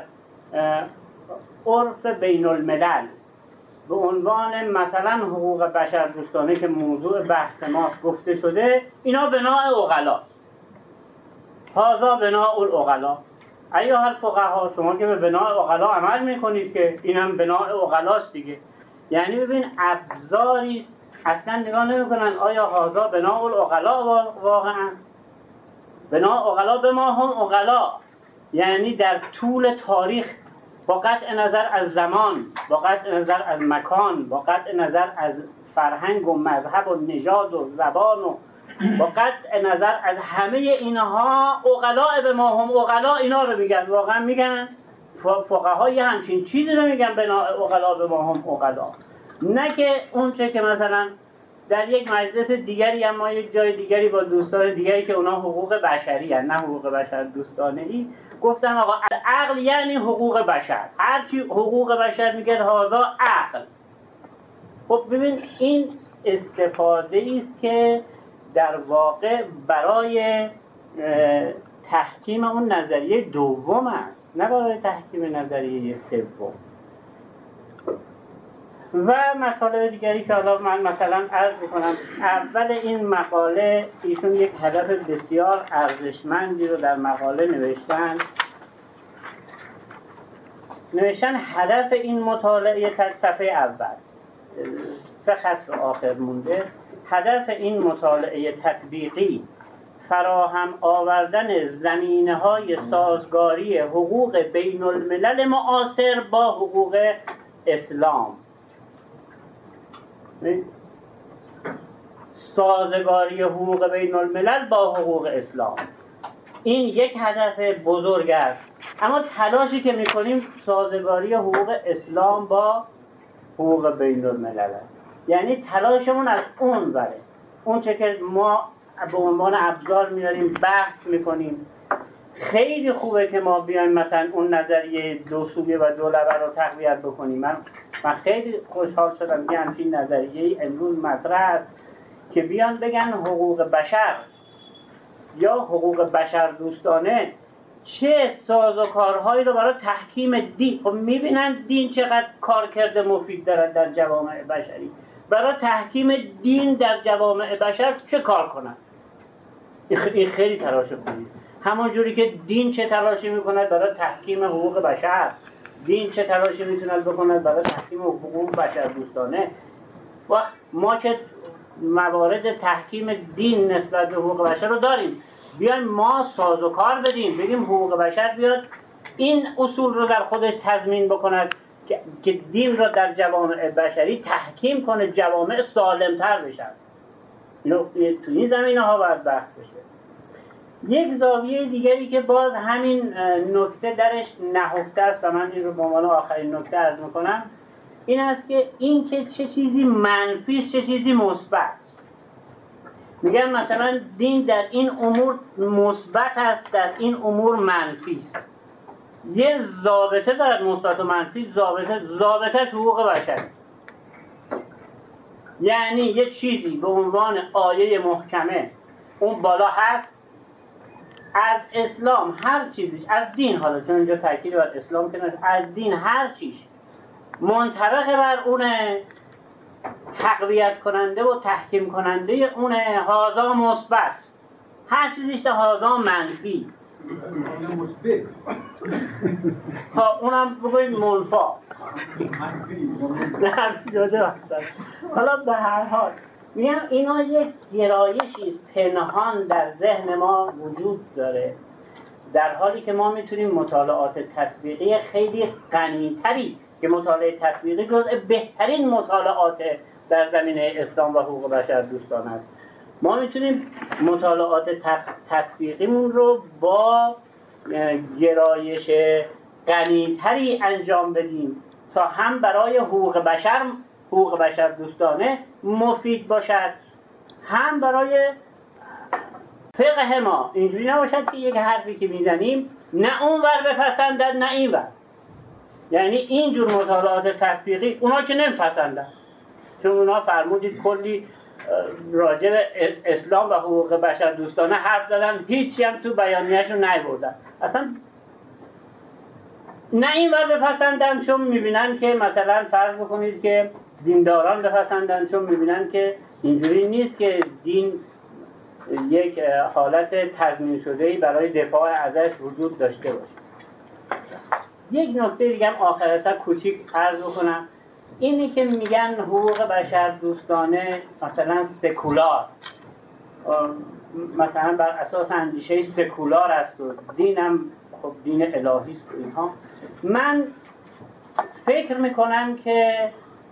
عرف بین الملل به عنوان مثلا حقوق بشر دوستانه که موضوع بحث ماست گفته شده، اینا بناء عقلا، هذا بناء العقلا. ایها الفقها، شما که به بناء عقلا عمل میکنید که اینم بناء عقلاست دیگه. یعنی ببین ابزاری اصلا نگاه نمیکنن آیا هذا بناء العقلا واقعا بناء عقلا به ما هم عقلا، یعنی در طول تاریخ با قطع نظر از زمان، با قطع نظر از مکان، با قطع نظر از فرهنگ و مذهب و نژاد و زبان و با قطع نظر از همه اینها عقلا به ما هم عقلا، اینا رو میگن. واقعا میگن فقها یه همچین چیزی رو میگن بناء عقلا به ما هم عقلا، نه که اون چه که مثلا در یک مجلس دیگری اما یک جای دیگری با دوستان دیگری که اونا حقوق بشری هست، نه حقوق بشر دوستانه ای، گفتن آقا عقل یعنی حقوق بشر، هر کی حقوق بشر میگه هذا عقل. خب ببین این استفاده است که در واقع برای تحکیم اون نظریه دوم است، نه برای تحکیم نظریه سوم. و مطالب دیگری که حالا من مثلا عرض میکنم، اول این مقاله ایشون یک هدف بسیار ارزشمندی رو در مقاله نوشتن نوشتن هدف این مطالعه صفحه اول سه خط رو آخر مونده، هدف این مطالعه تطبیقی فراهم آوردن زمینه‌های سازگاری حقوق بین الملل معاصر با حقوق اسلام. سازگاری حقوق بین الملل با حقوق اسلام این یک هدف بزرگ است، اما تلاشی که میکنیم سازگاری حقوق اسلام با حقوق بین الملل است. یعنی تلاشمون از اون بره، اون چه که ما به عنوان ابزار میاریم بحث میکنیم، خیلی خوبه که ما بیایم مثلا اون نظریه دو سویه و دو لبه رو تقویت بکنیم. من من خیلی خوشحال شدم که همچین نظریه امروز مطرح است که بیان بگن حقوق بشر یا حقوق بشر دوستانه چه سازوکارهایی رو برای تحکیم دین. خب میبینن دین چقدر کارکرد مفید دارد در جوامع بشری. برای تحکیم دین در جوامع بشر چه کار کنن؟ این خیلی تلاش خوبی. همون جوری که دین چه تلاشی میکند برای تحکیم حقوق بشر، دین چه تلاشی میتوند بکند برای تحکیم حقوق بشر دوستانه. و ما که موارد تحکیم دین نسبت به حقوق بشر رو داریم، بیایم ما سازوکار بدیم، بگیم حقوق بشر بیاد این اصول رو در خودش تضمین بکند که دین را در جوامع بشری تحکیم کنه، جوامع سالمتر بشن. تو این زمینه ها باید بحث بشه. یک زاویه دیگری که باز همین نکته درش نهفته است و من این رو به عنوان آخرین نکته عرض میکنم، این است که این که چه چیزی منفی است چه چیزی مثبت. میگم مثلا دین در این امور مثبت است، در این امور منفی است. یه ضابطه دارد مثبت و منفی. ضابطه ضابطه حقوق بشر، یعنی یه چیزی به عنوان آیه محکمه اون بالا هست، از اسلام هر چیزیش، از دین، حالا چون اینجا تاکید بر اسلام کنه، از دین هر چیز منطبق بر اونه، تقویت کننده و تحکیم کننده اونه، هازا مثبت. هر چیزیش ده هازا منفی. ها اونم بگوید منفا. حالا به هر حال میگم اینا یک گرایشی پنهان در ذهن ما وجود داره، در حالی که ما میتونیم مطالعات تطبیقی خیلی غنی‌تری که مطالعه تطبیقی جزء بهترین مطالعات در زمینه اسلام و حقوق بشر دوستان است. ما میتونیم مطالعات تطبیقیمون رو با گرایش غنی‌تری انجام بدیم تا هم برای حقوق بشر حقوق بشر دوستانه مفید باشد، هم برای فقه ما. اینجوری نباشد که یک حرفی که میزنیم نه اون ور بپسندن نه این ور. یعنی اینجور مطالعات تطبیقی اونا که نمیپسندن، چون اونا فرمودید کلی راجع به اسلام و حقوق بشر دوستانه حرف زدن، هیچی هم تو بیانیه‌شون نیاوردن. اصلا نه این ور بپسندن چون میبینن که مثلا فرض بکنید که دینداران بپسندن چون میبینن که اینجوری نیست که دین یک حالت تضمین شده‌ای برای دفاع ازش وجود داشته باشه. یک نکته دیگه هم آخر سر کوچیک عرض بکنم، اینی که میگن حقوق بشر دوستانه مثلا سکولار، مثلا بر اساس اندیشه سکولار است و دینم خب دین الهی است و اینها. من فکر میکنم که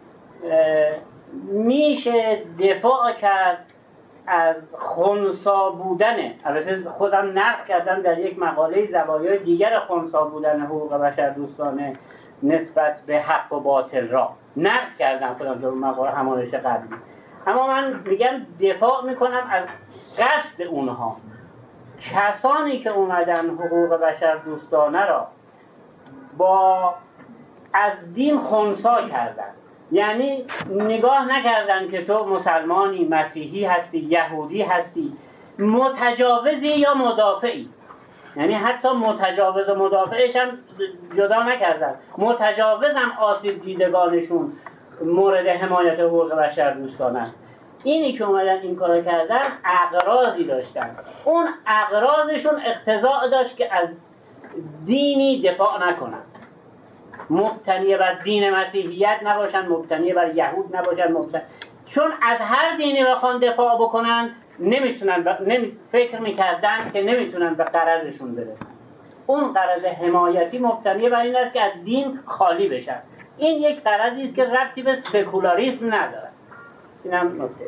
میشه دفاع کرد از خنثی بودن، البته خودم نقد کردم در یک مقاله زوایای دیگر خنثی بودن حقوق بشر دوستانه نسبت به حق و باطل را نقد کردم خودم در مقاله همایش قبلی. اما من میگم دفاع میکنم از قصد اونها، کسانی که اومدن حقوق بشر دوستانه را با از دین خنثی کردن، یعنی نگاه نکردن که تو مسلمانی، مسیحی هستی، یهودی هستی، متجاوزی یا مدافعی، یعنی حتی متجاوز و مدافعش هم جدا نکردن، متجاوز هم آسیب دیدگانشون مورد حمایت حقوق بشر دوستانه است. اینی که اومدن این کارو کردن اغراضی داشتن، اون اغراضشون اقتضا داشت که از دینی دفاع نکنن، مبتنی بر دین مسیحیت نباشن، مبتنی بر یهود نباشن، مبتنی... چون از هر دینی بخوان دفاع بکنن نمیتونن ب... نمی... فکر میکردن که نمیتونن به غرضشون برسن. اون غرض حمایتی مبتنی بر این است که از دین خالی بشن. این یک غرضی است که ربطی به سکولاریسم نداره. اینم نکته.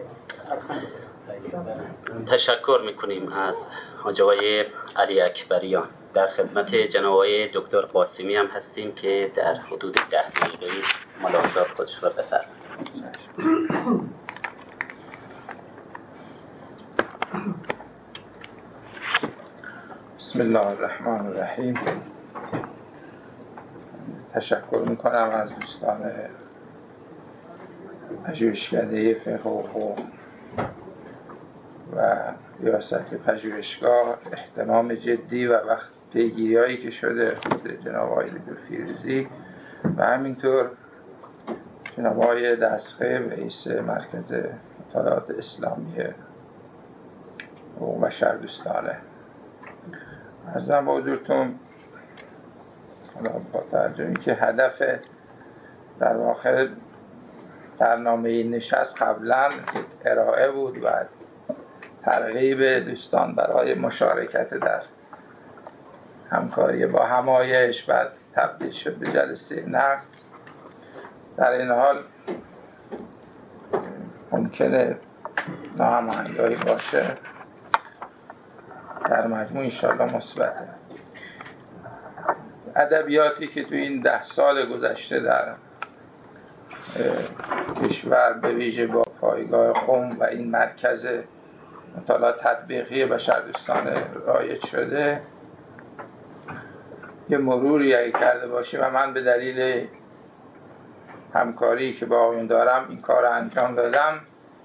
تشکر میکنیم از حاج آقای علی اکبریان. در خدمت جناب آقای دکتر قاسمی هم هستیم که در حدود ده دقیقه ملاحظات خودش را بفرمایید. بسم بسم الله الرحمن الرحیم. تشکر میکنم از دوستان پژوهشکده فقه و حقوق و ریاست پژوهشگاه اهتمام جدی و وقت پیگیری‌هایی که شده خود جناب آقای دکتر فیروزی و همینطور جناب آقای دستخیل رئیس مرکز مطالعات اسلامی حقوق بشر دوستانه. عرضم با حضورتون با ترجمه‌ای که هدف در واقع برنامه این نشست قبلا ارائه بود و ترغیب دوستان برای مشارکت در همکاری با همایش بعد تبدیل شد به جلسه نقد. در این حال ممکنه ناهماهنگی باشه، در مجموع انشاءالله مثبته. ادبیاتی که تو این ده سال گذشته در کشور به ویژه با پایگاه قم و این مرکز مطالعات تطبیقی بشردوستانه رایج شده یه مروری اگه کرده باشه و من به دلیل همکاری که با آقایون دارم این کار رو انجام دادم،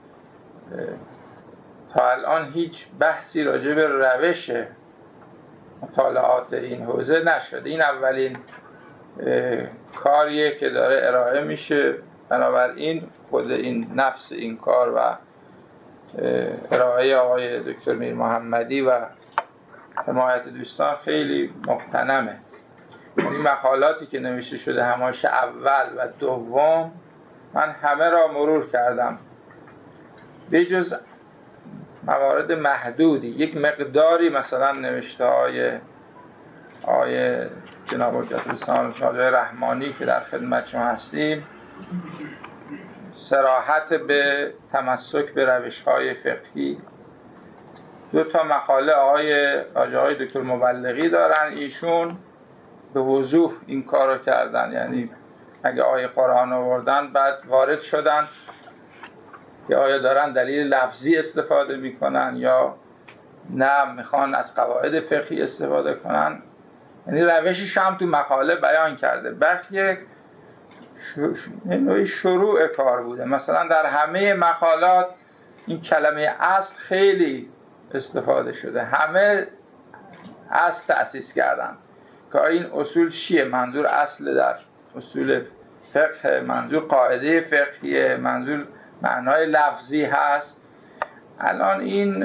تا الان هیچ بحثی راجع به روش مطالعات این حوزه نشده. این اولین کاریه که داره ارائه میشه، بنابراین خود این نفس این کار و ارائه آقای دکتر میر محمدی و حمایت دوستان خیلی مقتنمه. این مقالاتی که نوشته شده همایش اول و دوم من همه را مرور کردم، به جز موارد محدودی یک مقداری مثلا نوشته های آقای جناب حجت الاسلام شاه رحمانی که در خدمت شما هستیم صراحت به تمسک به روش های فقهی. دو تا مقاله آقای آقای دکتر مبلغی دارن، ایشون به وضوح این کارو کردن، یعنی اگه آیه قرآن آوردن بعد وارد شدن که آیا دارن دلیل لفظی استفاده میکنن یا نه میخوان از قواعد فقهی استفاده کنن، یعنی روشش هم تو مقاله بیان کرده. بقیه نوعی شروع کار بوده. مثلا در همه مقالات این کلمه اصل خیلی استفاده شده، همه اصل تأسیس کردن که این اصول چیه، منظور اصل در اصول فقه، منظور قاعده فقهیه، منظور معنای لفظی هست. الان این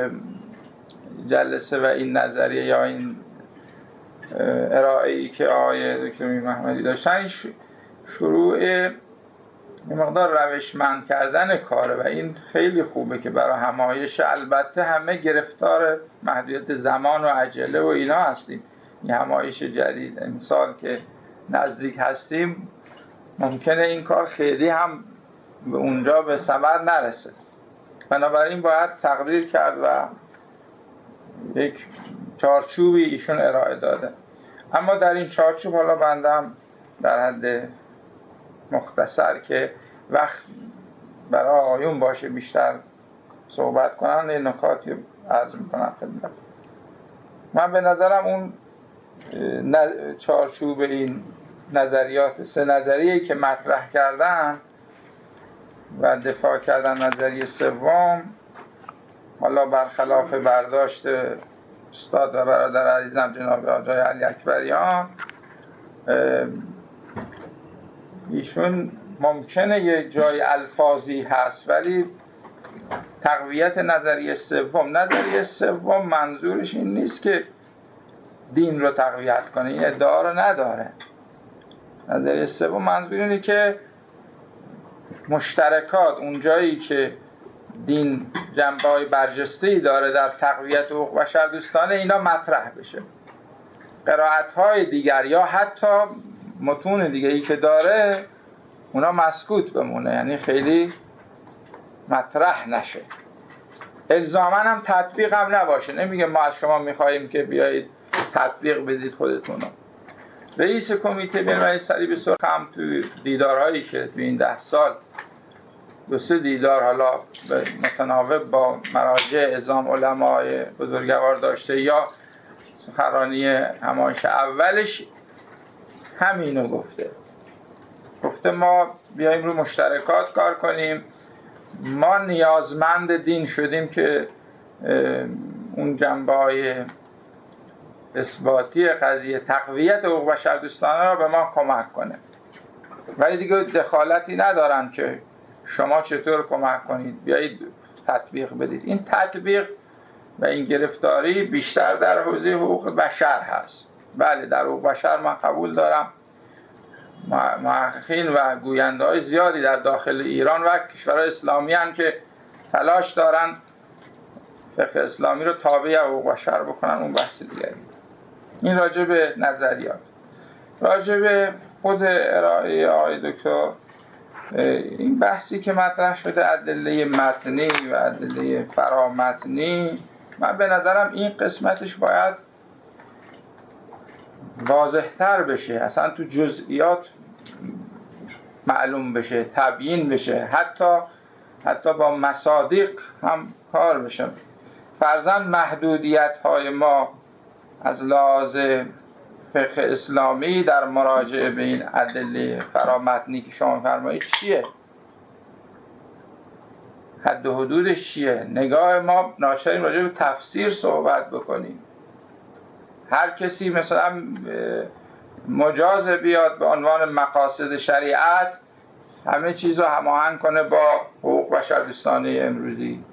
جلسه و این نظریه یا این ارائه‌ای که آقای دکتر میر محمدی داشتن شروع یه مقدار روشمند کردن کاره و این خیلی خوبه که برای همایش، البته همه گرفتار محدودیت زمان و عجله و اینا هستیم. این همایش جدید امسال که نزدیک هستیم ممکنه این کار خیلی هم به اونجا به ثمر نرسه، بنابراین باید تقدیر کرد و یک چارچوبی ایشون ارائه داده. اما در این چارچوب حالا بندم در حد مختصر که وقت برای آقایون باشه بیشتر صحبت کنن یه نکاتی عرض میکنم خدمت. من به نظرم اون چارچوب این نظریات سه نظریه‌ای که مطرح کردن و دفاع کردن نظریه سوم، حالا برخلاف برداشت استاد و برادر عزیزم جناب آقای علی اکبریان، ایشون ممکنه یه جای الفاظی هست ولی تقویت نظریه سوم نظریه سوم منظورش این نیست که دین رو تقویت کنه، این ادعا رو نداره. نظریه سوم منظور اینه که مشترکات، اون جایی که دین جنبه‌های برجسته‌ای داره در تقویت حقوق بشردوستانه، اینا مطرح بشه. قرائت‌های دیگر یا حتی متون دیگه‌ای که داره اونا مسکوت بمونه، یعنی خیلی مطرح نشه، الزاماً هم تطبیق هم نباشه. نمیگه ما از شما میخواییم که بیایید تطبیق بدید خودتونو. رئیس کمیته بین‌المللی صلیب سرخ هم تو دیدارهایی که تو این ده سال دو سه دیدار حالا متناوب با مراجع اعظام علمای بزرگوار داشته یا سخنرانی همایش اولش همینو گفته. گفته ما بیاییم رو مشترکات کار کنیم، ما نیازمند دین شدیم که اون جنبه‌های اثباتی قضیه تقویت حقوق بشر دوستانه را به ما کمک کنه، ولی دیگه دخالتی ندارن که شما چطور کمک کنید، بیایید تطبیق بدید. این تطبیق و این گرفتاری بیشتر در حوزه حقوق بشر هست. بله در حقوق بشر من قبول دارم محققین و گوینده های زیادی در داخل ایران و کشورهای اسلامی هستند که تلاش دارن فقه اسلامی رو تابع حقوق بشر بکنن، اون بحث دیگری. این راجع به نظریات. راجع به خود ارائه آقای دکتر، این بحثی که مطرح شده ادله متنی و ادله فرامتنی، من به نظرم این قسمتش باید واضح‌تر بشه، اصلا تو جزئیات معلوم بشه، تبیین بشه، حتی حتی با مصادیق هم کار بشه. فرضاً محدودیت‌های ما از لحاظ فقه اسلامی در مراجعه به این ادله فرامتنی که شما فرمایید چیه؟ حد و حدودش چیه؟ نگاه ما ناچاریم راجع به تفسیر صحبت بکنیم. هر کسی مثلا مجاز بیاد به عنوان مقاصد شریعت همه چیز رو هماهنگ کنه با حقوق بشردوستانه امروزی.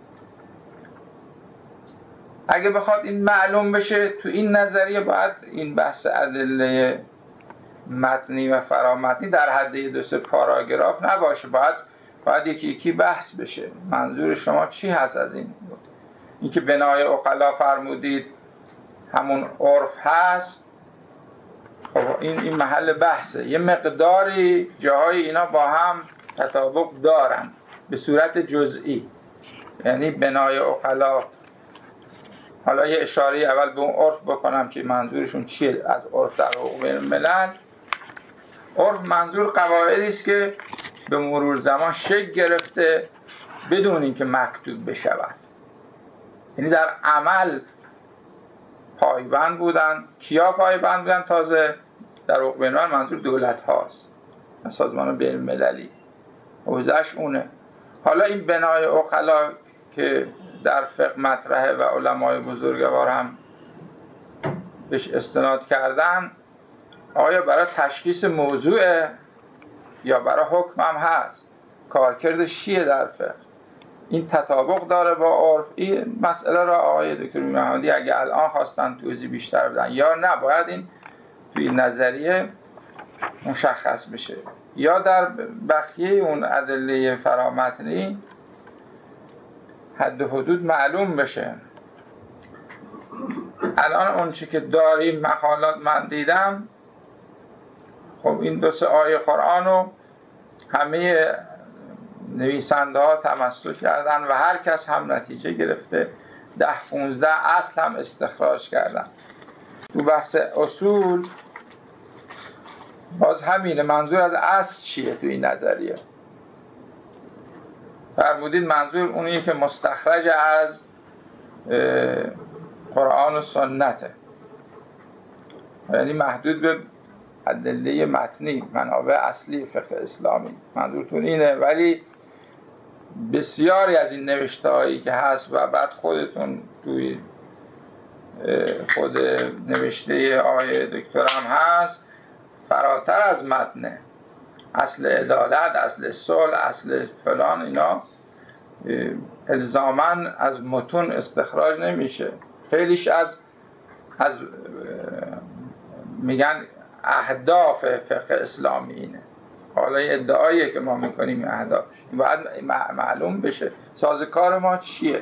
اگه بخواد این معلوم بشه تو این نظریه، باید این بحث ادله متنی و فرامتنی در حد دو سه پاراگراف نباشه، باید باید یکی یکی بحث بشه. منظور شما چی هست از این؟ این که بنای عقلا فرمودید همون عرف هست، خب این این محل بحثه. یه مقداری جاهای اینا با هم تطابق دارن به صورت جزئی، یعنی بنای عقلا. حالا یه اشاره اول به اون عرف بکنم که منظورشون چیه از عرف در حقوق الملل. عرف منظور قواعدی است که به مرور زمان شکل گرفته بدون اینکه مکتوب بشود، یعنی در عمل پایبند بودن. کیا پایبند بودن؟ تازه در حقوق الملل منظور دولت هاست، سازمان بین المللی حوزه‌اش اونه. حالا این بنای عقلا که در فقه مطرحه و علمای بزرگوار هم بهش استناد کردن، آیا برای تشخیص موضوع یا برای حکم هم هست؟ کارکردش چیه در فقه؟ این تطابق داره با عرف؟ این مسئله را آقای دکتر محمدی اگه الان خواستن توضیح بیشتر بدن یا نه باید این توی نظریه مشخص بشه، یا در بقیه اون ادله فرامتنی حد و حدود معلوم بشه. الان اون چی که داریم مقالات من دیدم، خب این دو سه آیه قرآن رو همه نویسنده ها تمسک کردن و هر کس هم نتیجه گرفته، ده پونزده اصل هم استخراج کردن. تو بحث اصول باز همینه. منظور از اصل چیه تو این نظریه؟ فرمودید منظور اونیه که مستخرج از قرآن و سنته، یعنی محدود به ادله متنی، منابع اصلی فقه اسلامی. منظورتون اینه، ولی بسیاری از این نوشته هایی که هست و بعد خودتون توی خود نوشته آقای دکتر هم هست، فراتر از متنه. اصل عدالت، اصل صلح، اصل فلان، اینا الزاماً از متون استخراج نمیشه. خیلیش از از میگن اهداف فقه اسلامی اینه. حالا ادعاییه که ما میکنیم اهداف باید معلوم بشه. سازوکار ما چیه؟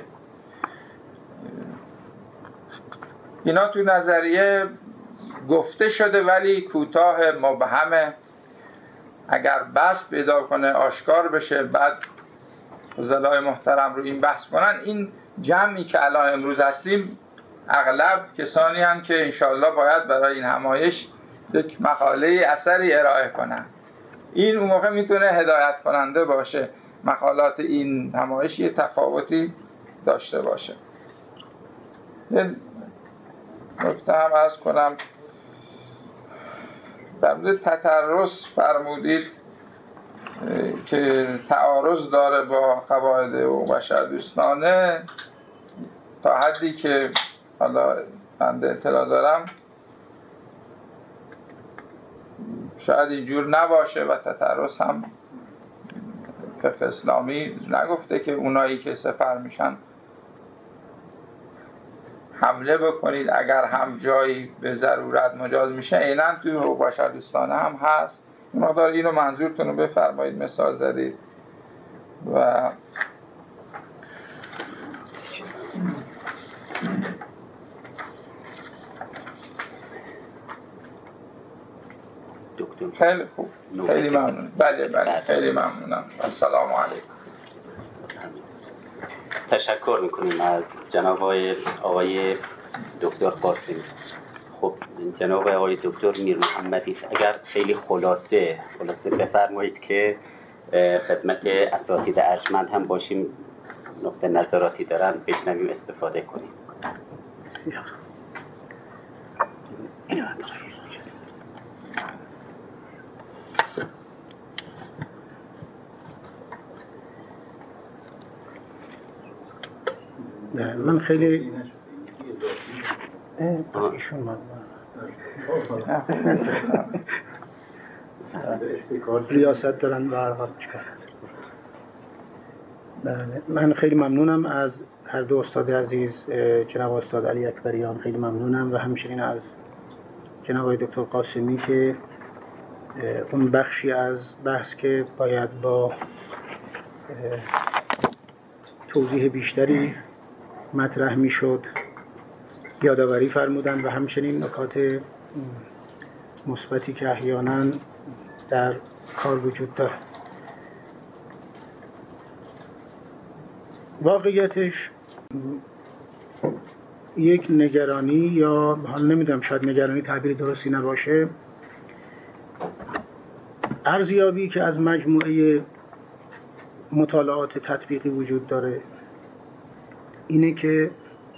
اینا تو نظریه گفته شده ولی کوتاه، مبهمه. اگر بحث پیدا کنه، آشکار بشه، بعد فضلای محترم رو این بحث کنن، این جمعی که الان امروز هستیم اغلب کسانی هم که انشالله باید برای این همایش یک مقاله اثری ارائه کنن. این اون موقع میتونه هدایت کننده باشه، مقالات این همایش یه تفاوتی داشته باشه. نکته هم عرض کنم در مورد تترس فرمودید که تعارض داره با قواعد حقوق بشردوستانه. تا حدی که حالا من اطلاع دارم شاید اینجور نباشه و تترس هم فقه اسلامی نگفته که اونایی که سپر میشن حمله بکنید اگر هم جایی به ضرورت مجاز میشه. عیناً توی حقوق بشردوستانه هم هست. مقدار اینو منظورتون رو بفرمایید، مثال زدید. و خیلی خوب، خیلی ممنون. بله بله خیلی ممنونم. السلام علیکم. تشکر میکنیم از جناب آقای, آقای دکتر قاسمی. خب جناب آقای دکتر میر محمدی اگر خیلی خلاصه خلاصه بفرمایید که خدمت اساتید ارجمند هم باشیم، نقطه نظراتی دارن بشنویم استفاده کنیم. من خیلی ایشون من ریاست دارن و عرقات چکار. من خیلی ممنونم از هر دو استاد عزیز، جناب استاد علی اکبریان خیلی ممنونم و همچنین از جناب دکتر قاسمی که اون بخشی از بحث که باید با توضیح بیشتری مطرح میشد یادآوری فرمودن و همچنین نکات مثبتی که احیانا در کار وجود داره. واقعیتش یک نگرانی یا حال نمیدونم شاید نگرانی تعبیر درستی نباشه، ارزیابی که از مجموعه مطالعات تطبیقی وجود داره اینه که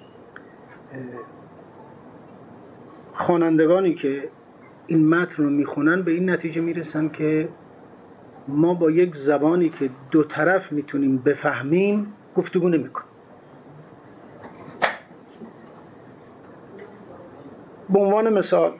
خوانندگانی که این متن رو میخونن به این نتیجه میرسن که ما با یک زبانی که دو طرف میتونیم بفهمیم گفتگو نمیکنیم. به عنوان مثال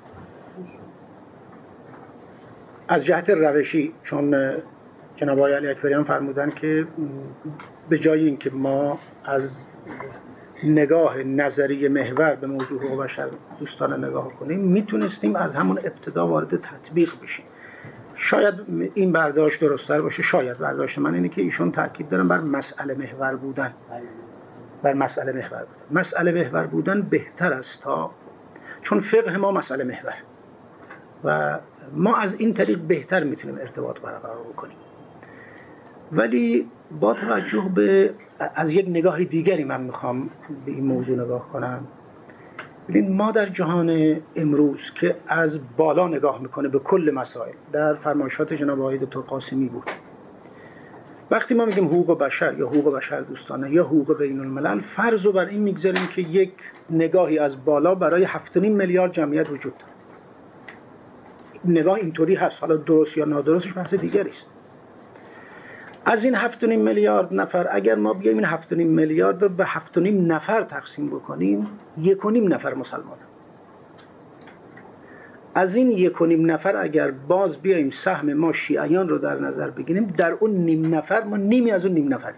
از جهت روشی، چون جناب آقای علی اکبریان فرمودن که به جای اینکه ما از نگاه نظری محور به موضوع حقوق بشر دوستانه نگاه کنیم میتونستیم از همون ابتدا وارد تطبیق بشیم. شاید این برداشت درست‌تر باشه، شاید برداشت من اینه که ایشون تاکید دارن بر مسئله محور بودن. بر مسئله محور بودن. مسئله محور بودن بهتر است تا، چون فقه ما مسئله محور و ما از این طریق بهتر میتونیم ارتباط برقرار بکنیم. ولی با توجه به از یک نگاه دیگری من میخوام به این موضوع نگاه کنم. ببین ما در جهان امروز که از بالا نگاه میکنه به کل مسائل، در فرمایشات جناب آقای دکتر قاسمی بود، وقتی ما میگیم حقوق بشر یا حقوق بشر دوستانه یا حقوق بین الملل، فرض رو بر این میگذاریم که یک نگاهی از بالا برای هفت و نیم میلیارد جمعیت وجود داره. نگاه اینطوری هست، حالا درست یا نادرستش بحث دیگری است. از این هفت و نیم میلیارد نفر اگر ما بیایم این هفت و نیم میلیارد رو به هفت و نیم نفر تقسیم بکنیم، یک و نیم نفر مسلمان. از این یک و نیم نفر اگر باز بیایم سهم ما شیعیان رو در نظر بگیریم، در اون نیم نفر ما نیمی از اون نیم نفریم.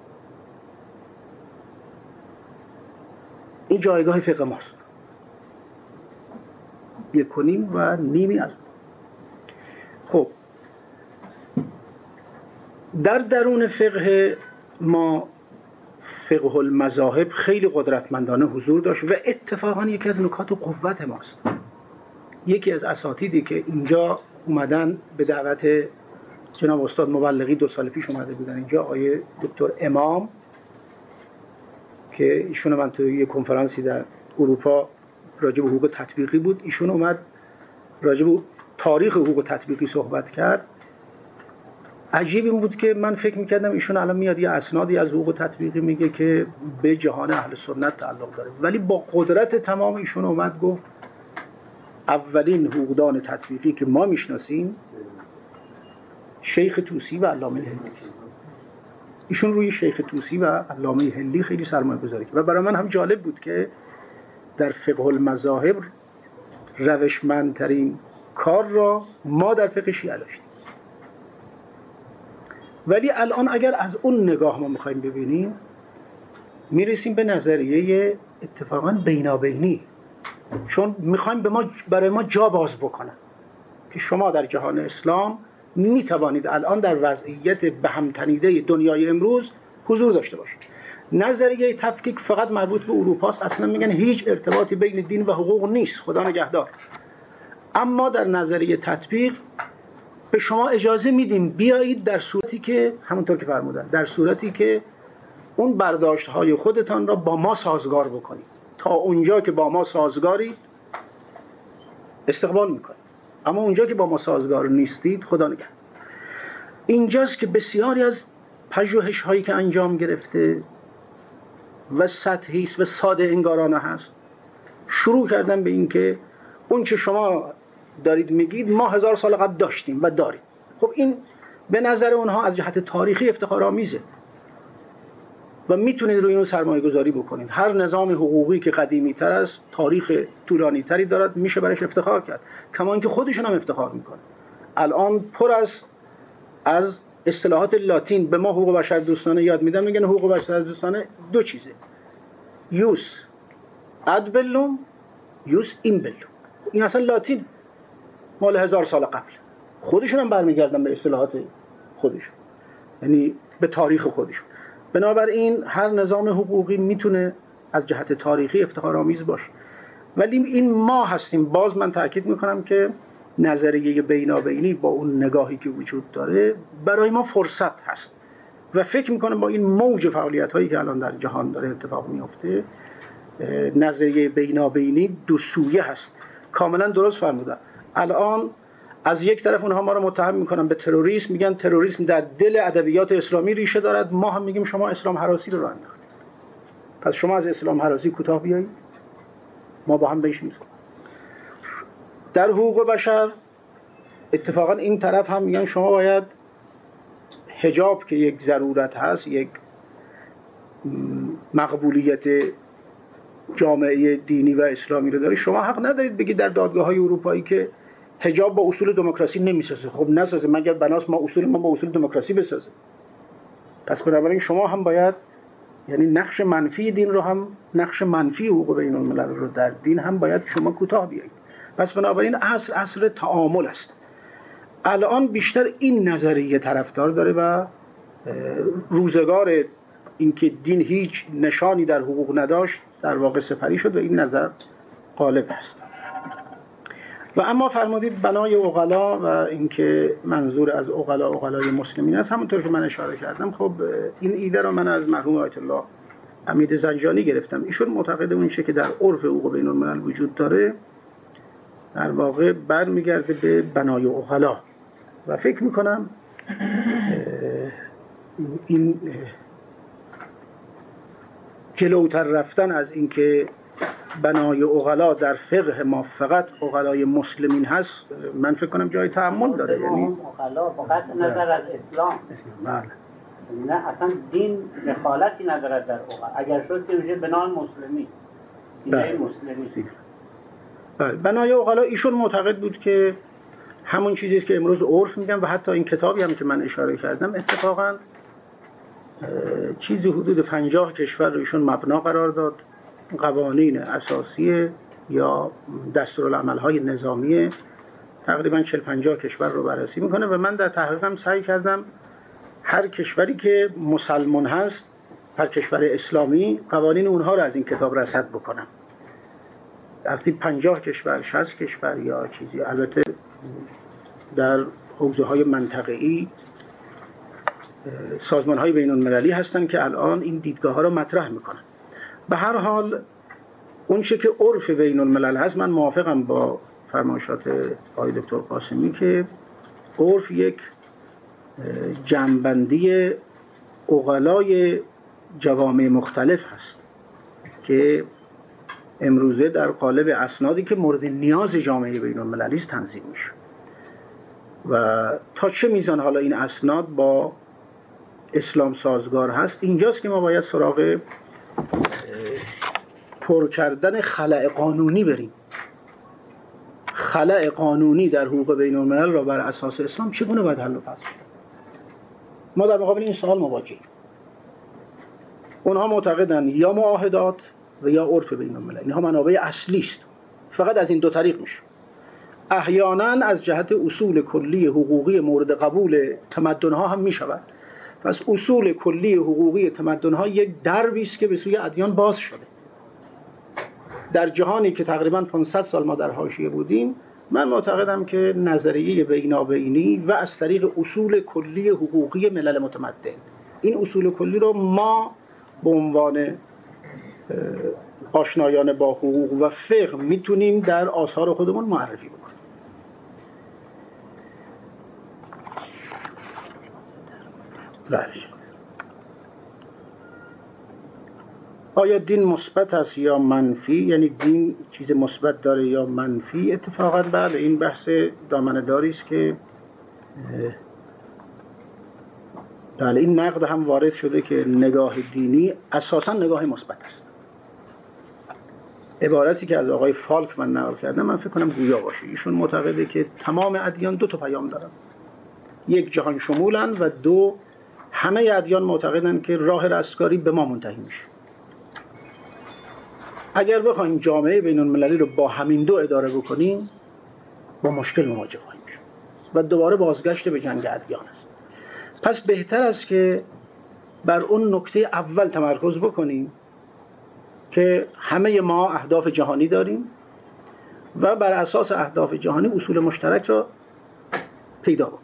این جایگاه فقه ماست، یک و نیم و نیمی از. خب در درون فقه ما فقه المذاهب خیلی قدرتمندانه حضور داشت و اتفاقا یکی از نکات قوت ماست. یکی از اساتیدی که اینجا اومدن به دعوت جناب استاد مبلغی دو سال پیش اومده بودن اینجا، آقای دکتر امام که ایشون من تو یه کنفرانسی در اروپا راجع به حقوق تطبیقی بود، ایشون اومد راجع به تاریخ حقوق تطبیقی صحبت کرد عجیب این بود که من فکر میکردم ایشون الان میاد یه اسنادی از حقوق تطبیقی میگه که به جهان اهل سنت تعلق داره، ولی با قدرت تمام ایشون اومد گفت اولین حقوقدان تطبیقی که ما میشناسیم شیخ طوسی و علامه هندی. ایشون روی شیخ طوسی و علامه هندی خیلی سرمایه گذاری کرد و برای من هم جالب بود که در فقه المذاهب روشمندترین کار را ما در فقه شیعه داشتیم. ولی الان اگر از اون نگاه ما میخوایم ببینیم میرسیم به نظریه اتفاقا بینابینی، چون میخوایم به ما برای ما جا باز بکنن که شما در جهان اسلام میتوانید الان در وضعیت به هم تنیده دنیای امروز حضور داشته باشید. نظریه تفکیک فقط مربوط به اروپا است، اصلا میگن هیچ ارتباطی بین دین و حقوق نیست، خدا نگهدار. اما در نظریه تطبیق به شما اجازه میدیم بیایید در صورتی که همونطور که فرمودن، در صورتی که اون برداشت‌های خودتان را با ما سازگار بکنید. تا اونجا که با ما سازگارید استقبال میکنید، اما اونجا که با ما سازگار نیستید خدا نگهدار. اینجاست که بسیاری از پژوهش‌هایی که انجام گرفته و سطحی است و ساده انگارانه هست شروع کردن به این که اون چه شما دارید میگید ما هزار سال قبل داشتیم و داریم. خب این به نظر اونها از جهت تاریخی افتخارآمیزه و میتونید روی اون سرمایه گذاری بکنید. هر نظام حقوقی که قدیمی تر است، تاریخ طولانی تری دارد، میشه برایش افتخار کرد، کما اینکه خودشون هم افتخار میکنن. الان پر از از اصطلاحات لاتین به ما حقوق بشر دوستانه یاد میدن، میگن حقوق بشر دوستانه دو چیزه، یوس اد بلوم، یوس این بلوم. این اصلا لاتین مال هزار سال قبل، خودشون هم برمیگردن به اصطلاحات خودشون، یعنی به تاریخ خودشون. بنابراین هر نظام حقوقی میتونه از جهت تاریخی افتخارآمیز باشه، ولی این ما هستیم. باز من تاکید میکنم که نظریه بینابینی با اون نگاهی که وجود داره برای ما فرصت هست و فکر میکنم با این موج فعالیت هایی که الان در جهان داره اتفاق میفته نظریه بینابینی دو سویه هست. کاملا درست فرمودن. الان از یک طرف اونها ما رو متهم میکنن به تروریسم، میگن تروریسم در دل ادبیات اسلامی ریشه دارد، ما هم میگیم شما اسلام هراسی رو راه انداختید، پس شما از اسلام هراسی کوتاه بیایید، ما با هم بهش میزنیم. در حقوق بشر اتفاقا این طرف هم میگن شما باید حجاب که یک ضرورت هست، یک مقبولیت جامعه دینی و اسلامی رو داره، شما حق ندارید بگید در دادگاه‌های اروپایی که حجاب با اصول دموکراسی نمیسازه. خب نسازه، مگر بناس ما اصول ما با اصول دموکراسی بسازه. پس بنابراین شما هم باید، یعنی نقش منفی دین رو هم، نقش منفی حقوق بین الملل رو در دین هم باید شما کوتاه بیایید. پس بنابراین اصل اصل تعامل است. الان بیشتر این نظریه طرفدار داره و روزگار اینکه دین هیچ نشانی در حقوق نداشت در واقع سپری شد و این نظر غالب است. و اما فرمودید بنای عقلا و اینکه منظور از عقلا عقلای مسلمین است، همونطور که من اشاره کردم. خب این ایده رو من از مرحوم آیت الله حمید زنجانی گرفتم. ایشون معتقد اون چه که در عرف حقوق بین الملل وجود داره در واقع برمیگرده به بنای عقلا و فکر میکنم این جلوتر رفتن از اینکه بنای عقلا در فقه ما فقط عقلای مسلمین هست، من فکر کنم جای تأمل داره. یعنی عقلا فقط نظر از اسلام، بله، نه اصلا دین دخالتی ندارد در عقل. اگر شد که میشه بنای مسلمی، سینه مسلمی. بله، بنای عقلا ایشون معتقد بود که همون چیزی است که امروز عرف میگن و حتی این کتابی هم که من اشاره کردم اتفاقا چیزی حدود پنجاه کشور رو ایشون مبنا قرار داد، قوانین اساسی یا دستورالعمل‌های نظامی تقریبا چهل پنجاه کشور رو بررسی میکنه و من در تحقیقم سعی کردم هر کشوری که مسلمان هست، هر کشور اسلامی، قوانین اونها رو از این کتاب رصد بکنم. وقتی پنجاه کشور، شصت کشور یا چیزی، البته در حوزه‌های منطقه‌ای سازمان‌های بین‌المللی هستن که الان این دیدگاه‌ها رو مطرح میکنن. به هر حال اون چه که عرف بین الملل هست، من موافقم با فرمایشات آقای دکتر قاسمی که عرف یک جمع‌بندی عقلای جوامع مختلف هست که امروزه در قالب اسنادی که مورد نیاز جامعه بین المللی است تنظیم میشه و تا چه میزان حالا این اسناد با اسلام سازگار هست. اینجاست که ما باید سراغ پر کردن خلأ قانونی بریم. خلأ قانونی در حقوق بین الملل را بر اساس اسلام چگونه باید حل و فصل کنیم؟ ما در مقابل این سوال مواجهیم. اونها معتقدن یا معاهدات و یا عرف بین المللی، اینها منابع اصلی است، فقط از این دو طریق میشه. احیانا از جهت اصول کلی حقوقی مورد قبول تمدن‌ها هم میشود. پس اصول کلی حقوقی تمدن‌ها یک دربی است که به سوی ادیان باز شده. در جهانی که تقریباً پانصد سال ما در حاشیه بودیم، من معتقدم که نظریه بینابینی و از طریق اصول کلی حقوقی ملل متمدن، این اصول کلی رو ما به عنوان آشنایان با حقوق و فقه میتونیم در آثار خودمون معرفی بکنیم. بله. آیا دین مثبت است یا منفی؟ یعنی دین چیز مثبت داره یا منفی؟ اتفاقا بله، این بحث دامنه‌داری است که بله این نقد هم وارد شده که نگاه دینی اساسا نگاه مثبت است. عبارتی که از آقای فالک من نقل کردم من فکر کنم گویا باشه. ایشون معتقده که تمام ادیان دو تا پیام دارن، یک جهان شمولن و دو همه ادیان معتقدن که راه رستگاری به ما منتهی میشه. اگر بخوایم جامعه بین المللی رو با همین دو اداره بکنیم با مشکل مواجه خواهیم شد و دوباره بازگشت به جنگ ادیان است. پس بهتر است که بر اون نکته اول تمرکز بکنیم که همه ما اهداف جهانی داریم و بر اساس اهداف جهانی اصول مشترک را پیدا بکنیم.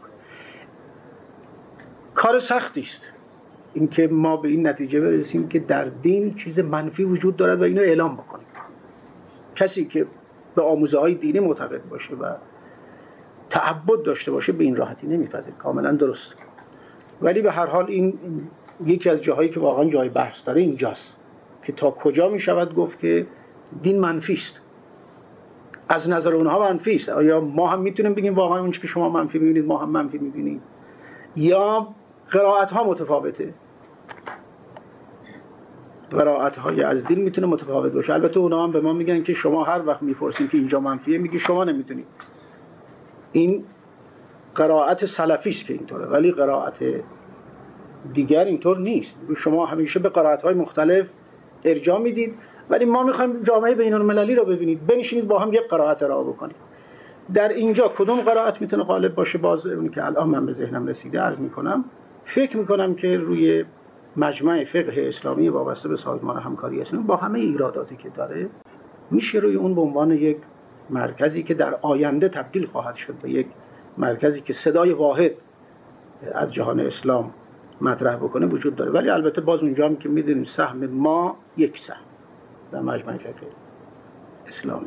کار سختی است اینکه ما به این نتیجه برسیم که در دین چیز منفی وجود دارد و اینو اعلام بکنیم. کسی که به آموزه‌های دینی معتقد باشه و تعبد داشته باشه به این راحتی نمیپذیره، کاملا درست. ولی به هر حال این یکی از جاهایی که واقعا جای بحث داره اینجاست که تا کجا میشود گفت که دین منفی است. از نظر اونها منفی است. آیا ما هم میتونیم بگیم واقعا اون چیزی که شما منفی میبینید ما هم منفی میبینیم؟ یا قرائت ها متفاوته؟ قرائت های از دین میتونه متفاوت باشه. البته اونا هم به ما میگن که شما هر وقت میپرسید که اینجا منفیه میگی شما نمیتونید. این قرائت سلفی است که اینطوره، ولی قرائت دیگر اینطور نیست. شما همیشه به قرائت های مختلف ارجاع میدید، ولی ما میخوایم جامعه بین المللی رو ببینید، بنشینید با هم یک قرائت را بکنید. در اینجا کدوم قرائت میتونه غالب باشه؟ باز اونی که الان من به ذهنم رسیده عرض میکنم. فکر میکنم که روی مجمع فقه اسلامی وابسته به سازمان همکاری اسلامی با همه ایراداتی که داره میشه روی اون به عنوان یک مرکزی که در آینده تبدیل خواهد شد به یک مرکزی که صدای واحد از جهان اسلام مطرح بکنه وجود داره. ولی البته باز اونجا هم که میدونیم سهم ما یک سهم در مجمع فقه اسلامی.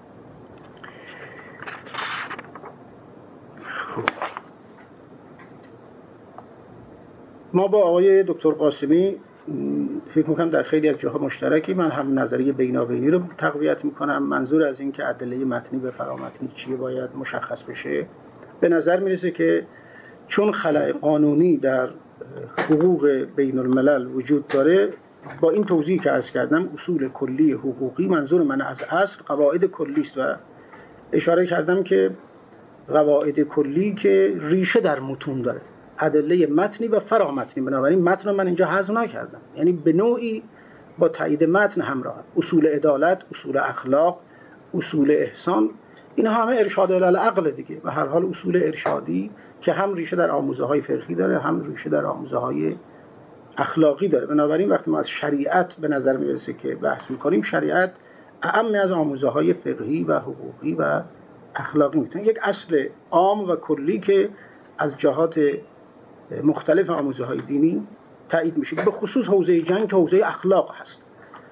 ما با آقای دکتر قاسمی فکر میکنم در خیلی از جاها مشترکی. من هم نظریه بینابینی رو تقویت میکنم. منظور از این که ادله متنی به فرامتنی چیه باید مشخص بشه. به نظر میرسه که چون خلأ قانونی در حقوق بین الملل وجود داره، با این توضیح که عرض کردم اصول کلی حقوقی، منظور من از اصل قواعد کلی است و اشاره کردم که قواعد کلی که ریشه در متون داره، ادله متنی و فرامتنی. بنابراین متن رو من اینجا حذف نکردم، یعنی به نوعی با تایید متن همراه. اصول عدالت، اصول اخلاق، اصول احسان، اینا همه ارشاد العقل دیگه. و هر حال اصول ارشادی که هم ریشه در آموزه‌های فقهی داره هم ریشه در آموزه‌های اخلاقی داره. بنابراین وقتی ما از شریعت به نظر میرسه که بحث میکنیم، شریعت اعم از آموزه‌های فقهی و حقوقی و اخلاقی میتونه یک اصل عام و کلی که از جهات مختلف آموزه‌های دینی تایید میشه، به خصوص حوزه جنگ که حوزه اخلاق هست.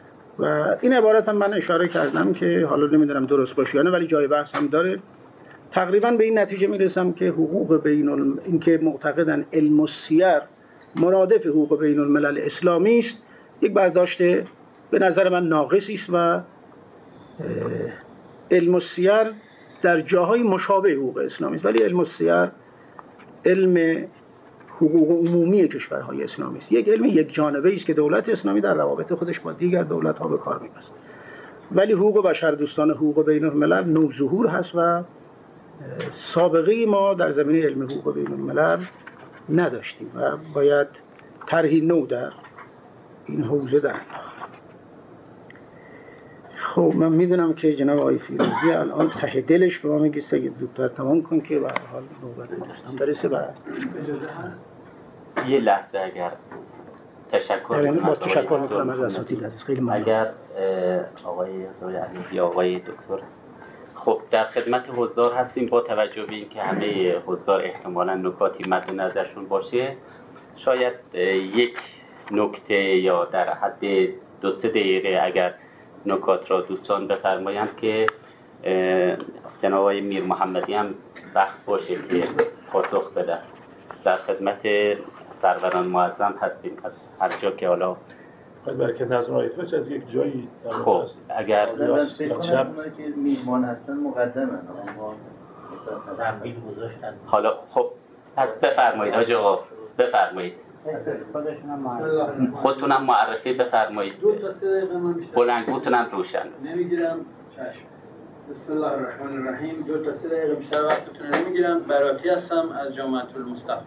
و این عبارت هم من اشاره کردم که حالا نمیدونم درست باشه یا نه، ولی جای بحث هم داره. تقریبا به این نتیجه میرسم که حقوق بین الم... این که معتقدن علم السیر مرادف حقوق بین الملل اسلامی است، یک برداشت به نظر من ناقصی است و علم السیر در جاهای مشابه حقوق اسلامی است، ولی علم السیر علم حقوق عمومی کشورهای اسلامی است، یک علم یک جانبه است که دولت اسلامی در روابط خودش با دیگر دولت‌ها به کار می‌برد. ولی حقوق بشر دوستان حقوق بین الملل نوظهور هست و سابقه ما در زمینه علم حقوق بین الملل نداشتیم و باید طرحی نو در این حوزه در خب من میدونم که جناب آقای فیروزی الان ته دلش به ما میگه سید زودتر تمام کن که به هر حال نوبت دوستان برسه. و یه لحظه اگر تشکر یعنی با تشکر میکنم از اساتید عزیز، خیلی ممنون. اگر آقای علی یا آقای دکتر، خب در خدمت حضار هستیم. با توجه به اینکه همه حضار احتمالاً نکاتی مد نظرشون باشه، شاید یک نکته یا در حد دو سه دقیقه اگر نکات را دوستان بفرمایند که جناب آقای میر محمدی هم وقت باشه که پاسخ بدن. در خدمت سروران معظم هستیم از هر جا که حالا برکت نظم آیت از یک جایی. خب اگر شب که میزبان هستن مقدمن حالا خب پس بفرمایید حاج آقا، بفرمایید خودتونم معرفی بفرمایید. دو تا سه دقیقه من بیشتر بلندگوتونم روشن نمیگیرم. چشم. بسم الله الرحمن الرحیم. دو تا سه دقیقه بیشتر وقتتون نمیگیرم. براتی هستم از جامعه المصطفی.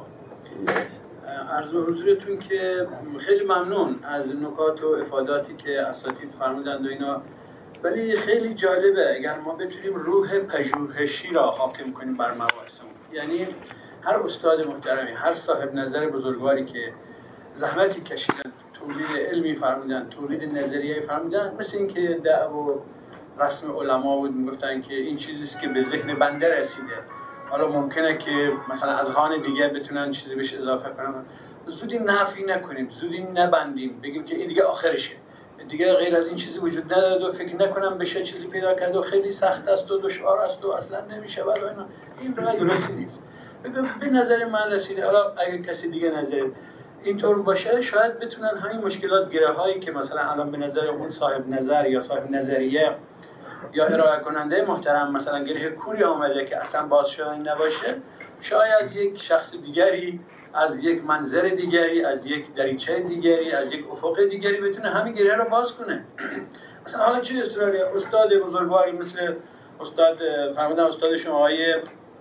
عرض به حضورتون که خیلی ممنون از نکات و افاداتی که اساتید فرمودند و اینا، ولی خیلی جالبه اگر ما بتونیم روح پژوهشی را حاکم کنیم بر مباحثمون. یعنی هر استاد محترمی، هر صاحب نظر بزرگواری که زحمتی کشیدن، تولید علمی فرمودن، تولید نظریه‌ای فرمودن، مثل این که دعوا و رسم علما بود، میگفتن که این چیزیست که به ذهن بنده رسیده، حالا ممکنه که مثلا از خان دیگه بتونن چیزی بهش اضافه کنن. زودی نفی نکنیم، زودی نبندیم، بگیم که این دیگه آخرشه، دیگه غیر از این چیزی وجود نداره و فکر نکنم بشه چیزی پیدا کرد و خیلی سخت است و دشوار است و اصلا نمیشه. ولی این راه درستی نیست. به نظر من رسیده. حالا اگه کسی دیگه نظر اینطور باشه، شاید بتونن همین مشکلات، گره هایی که مثلا الان به نظر اون صاحب نظر یا صاحب نظریه یا ارائه کننده محترم مثلا گره کوری آمده که اصلا باز شدنی نباشه، شاید یک شخص دیگری از یک منظر دیگری، از یک دریچه دیگری، از یک افق دیگری بتونه همین گره رو باز کنه. مثلا حالا چه اصراری استاد بزرگواری مثل استاد فرمودن استاد شما آقای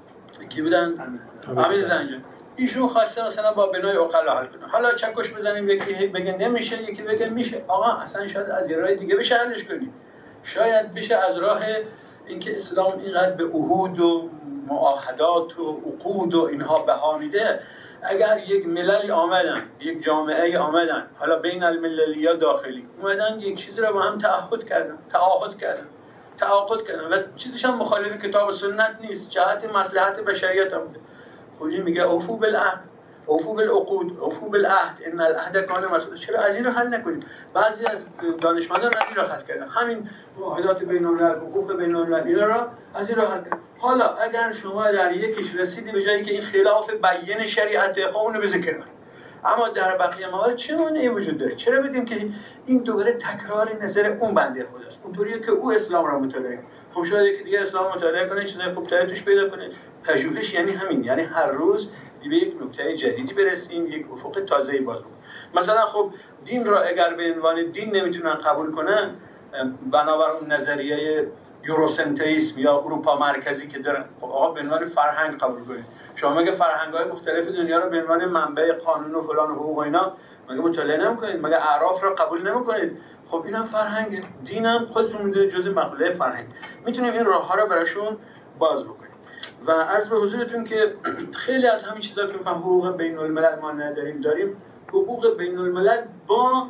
کی بودن؟ امیر زنجان، ایشون خواسته مثلا با بنای عقلا حل کنه. حالا چکش بزنیم، یکی بگه نمیشه، یکی بگه میشه. آقا اصلا شاید از یه راه دیگه بشه حلش کنیم. شاید بشه از راه اینکه اسلام اینقدر به عهود و معاهدات و عقود و اینها بها میده، اگر یک مللی آمدن، یک جامعه آمدن، حالا بین المللی یا داخلی اومدن یک چیزی رو با هم تعهد کردن، تعهد کردن تعهد کردن و چیزش هم مخالف کتاب و سنت نیست، جهت مصلحت بشریت هم بوده. خودی میگه اوفو بالعهد، اوفو بالعقود، اوفو بالعهد، ان العهد کان مسئولا. چرا از این رو حل نکنیم؟ بعضی از دانشمندان از این رو حل کردن، همین معاهدات بین الملل، حقوق بین الملل اینا را از این رو حل کردن. حالا اگر شما در یکیش رسیدی به جایی که این خلاف بیان شریعت، خب اونو بذکر کن، اما در بقیه موارد چه مانعی وجود داره؟ چرا بدیم که این دوباره تکرار نظر اون بنده خداست، اونطوریه که او اسلام را مطالعه کنه. خب شاید یکی دیگه اسلام مطالعه کنه، چیزای خوب‌تری توش پیدا کنه. پژوهش یعنی همین، یعنی هر روز به یک نکته جدیدی برسیم، یک افق تازه‌ای باز کنیم. مثلا خب دین را اگر به عنوان دین نمیتونن قبول کنن، بنابر اون نظریه یوروسنتریسم یا اروپا مرکزی که دارن، خب آقا به عنوان فرهنگ قبول کنید. شما مگه فرهنگ‌های مختلف دنیا رو به عنوان منبع قانون و فلان و حقوق و اینا مگه مطالعه نمی‌کنید؟ مگه اعراف رو قبول نمی‌کنید؟ خب اینم فرهنگ، دینم خودتون می‌دونید جزء مقوله فرهنگ. میتونیم این راه‌ها رو براشون باز بکنیم. و عرض به حضورتون که خیلی از همین چیزا که فهم حقوق بین الملل ما نداریم داریم، حقوق بین الملل با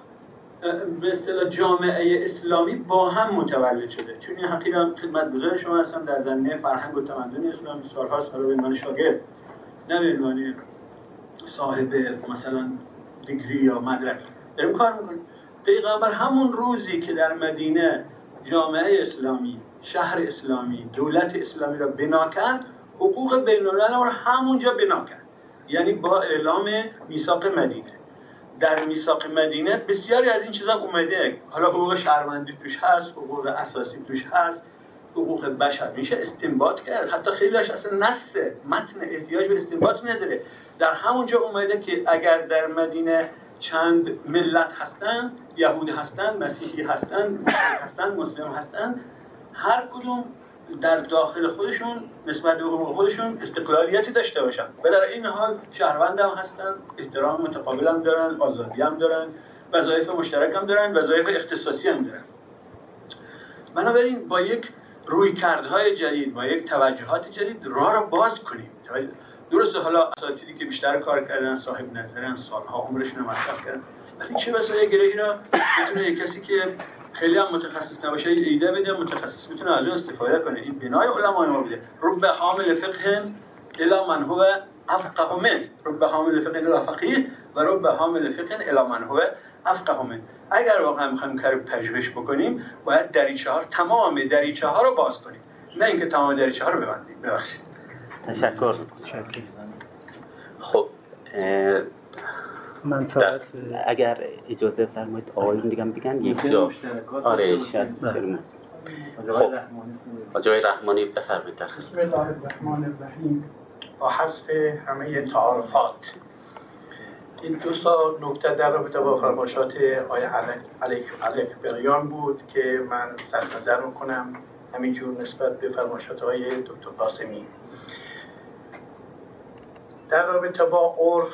به اصطلاح جامعه اسلامی با هم متولد شده. چون این حقیقتا خدمتگزار شما هستم در زمینه فرهنگ و تمدن اسلامی، سال‌هاست حالا به عنوان شاگرد، نه به عنوان صاحب مثلا دیگری یا مدرک داریم کار میکنیم. پیغمبر همون روزی که در مدینه جامعه اسلامی، شهر اسلامی، دولت اسلامی را بنا کرد، حقوق بین الملل رو همونجا بنا کرد، یعنی با اعلام میثاق مدینه. در میثاق مدینه بسیاری از این چیزا اومده، حالا حقوق شهروندی توش هست، حقوق اساسی توش هست، حقوق بشر میشه استنباط کرد، حتی خیلیش اصلا نص متن احتیاج به استنباط نداره. در همونجا اومده که اگر در مدینه چند ملت هستن، یهود هستن، مسیحی هستن، مشرک هستن، مسلم هستن، هر کدوم در داخل خودشون نسبت به حقوق خودشون استقلالیتی داشته باشن و در این حال شهروند هم هستن، احترام متقابل هم دارن، آزادی هم دارن، وظایف مشترک هم دارن، وظایف اختصاصی هم دارن. بنابراین با یک رویکردهای جدید، با یک توجهات جدید راه را باز کنیم. درسته حالا اساتیدی که بیشتر کار کردن، صاحب نظرن، سالها عمرشون رو مصرف کردن، ولی چه بسا یه گرهی را بتونه یک کسی که خیلی هم متخصص نباشه ایده بده، متخصص میتونه از اون استفاده کنه. این بنای علمای ما بوده. رب حامل فقه الی من هو افقه منه، رب حامل فقه الی فقیه و رب حامل فقه الی من هو افقه منه. اگر واقعا میخوایم کار پژوهش بکنیم باید دریچه ها، تمام دریچه ها رو باز کنیم، نه اینکه تمام دریچه ها رو ببندیم. ببخشید. تشکر. خب من فقط اگر اجازه فرمایید آقایون دیگه بگن یک جا. آره شاید خب آقای رحمانی بفرمایید. بسم الله الرحمن الرحیم. با حذف همه تعارفات این دو تا نکته در رابطه با فرمایشات آقای علیک علیک بریان بود که من صرف نظر میکنم همینجور نسبت به فرمایشات آقای دکتر قاسمی. در رابطه با عرف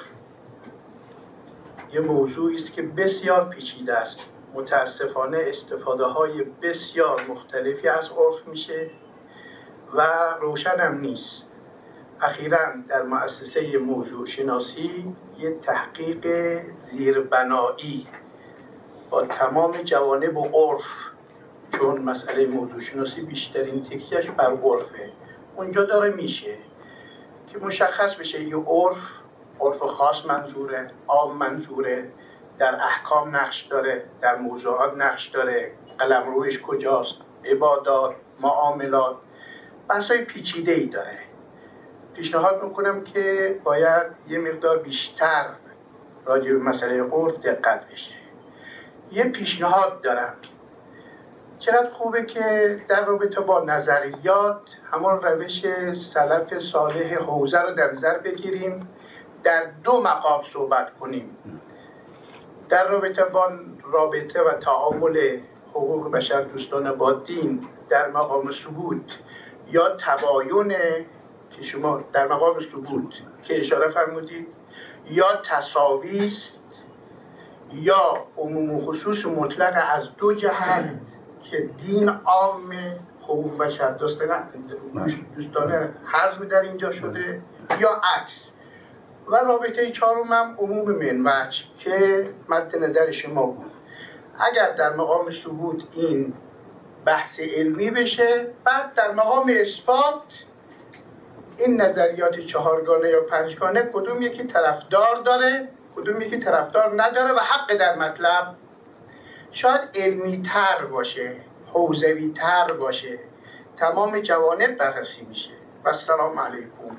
یه موضوعی است که بسیار پیچیده است. متاسفانه استفاده های بسیار مختلفی از عرف میشه و روشن هم نیست. اخیراً در مؤسسه موضوع شناسی یه تحقیق زیربنایی با تمام جوانب و عرف، چون مسئله موضوع شناسی بیشترین تکیهش بر عرفه، اونجا داره میشه که مشخص بشه یه عرف عرف خاص منظوره، عام منظوره، در احکام نقش داره، در موضوعات نقش داره، قلمروش کجاست، عبادات، معاملات، بحثای پیچیده ای داره. پیشنهاد میکنم که باید یه مقدار بیشتر راجع به مسئله عرف دقت بشه. یه پیشنهاد دارم، چقدر خوبه که در رابطه با نظریات همون روش سلف صالح حوزه رو در نظر بگیریم، در دو مقام صحبت کنیم. در رابطه با رابطه و تعامل حقوق بشر دوستانه با دین در مقام ثبوت یا تباین که شما در مقام ثبوت که اشاره فرمودید، یا تساوی است، یا عموم و خصوص مطلق از دو جهت که دین عام حقوق بشر دوستانه حزم در اینجا شده، یا عکس. و رابطه چهارم هم عموم منوج که مد نظر شما بود. اگر در مقام ثبوت این بحث علمی بشه، بعد در مقام اثبات این نظریات چهارگانه یا پنجگانه کدوم یکی طرفدار داره، کدوم یکی طرفدار نداره و حق در مطلب شاید علمی تر باشه، حوزوی تر باشه، تمام جوانب بررسی میشه. و السلام علیکم.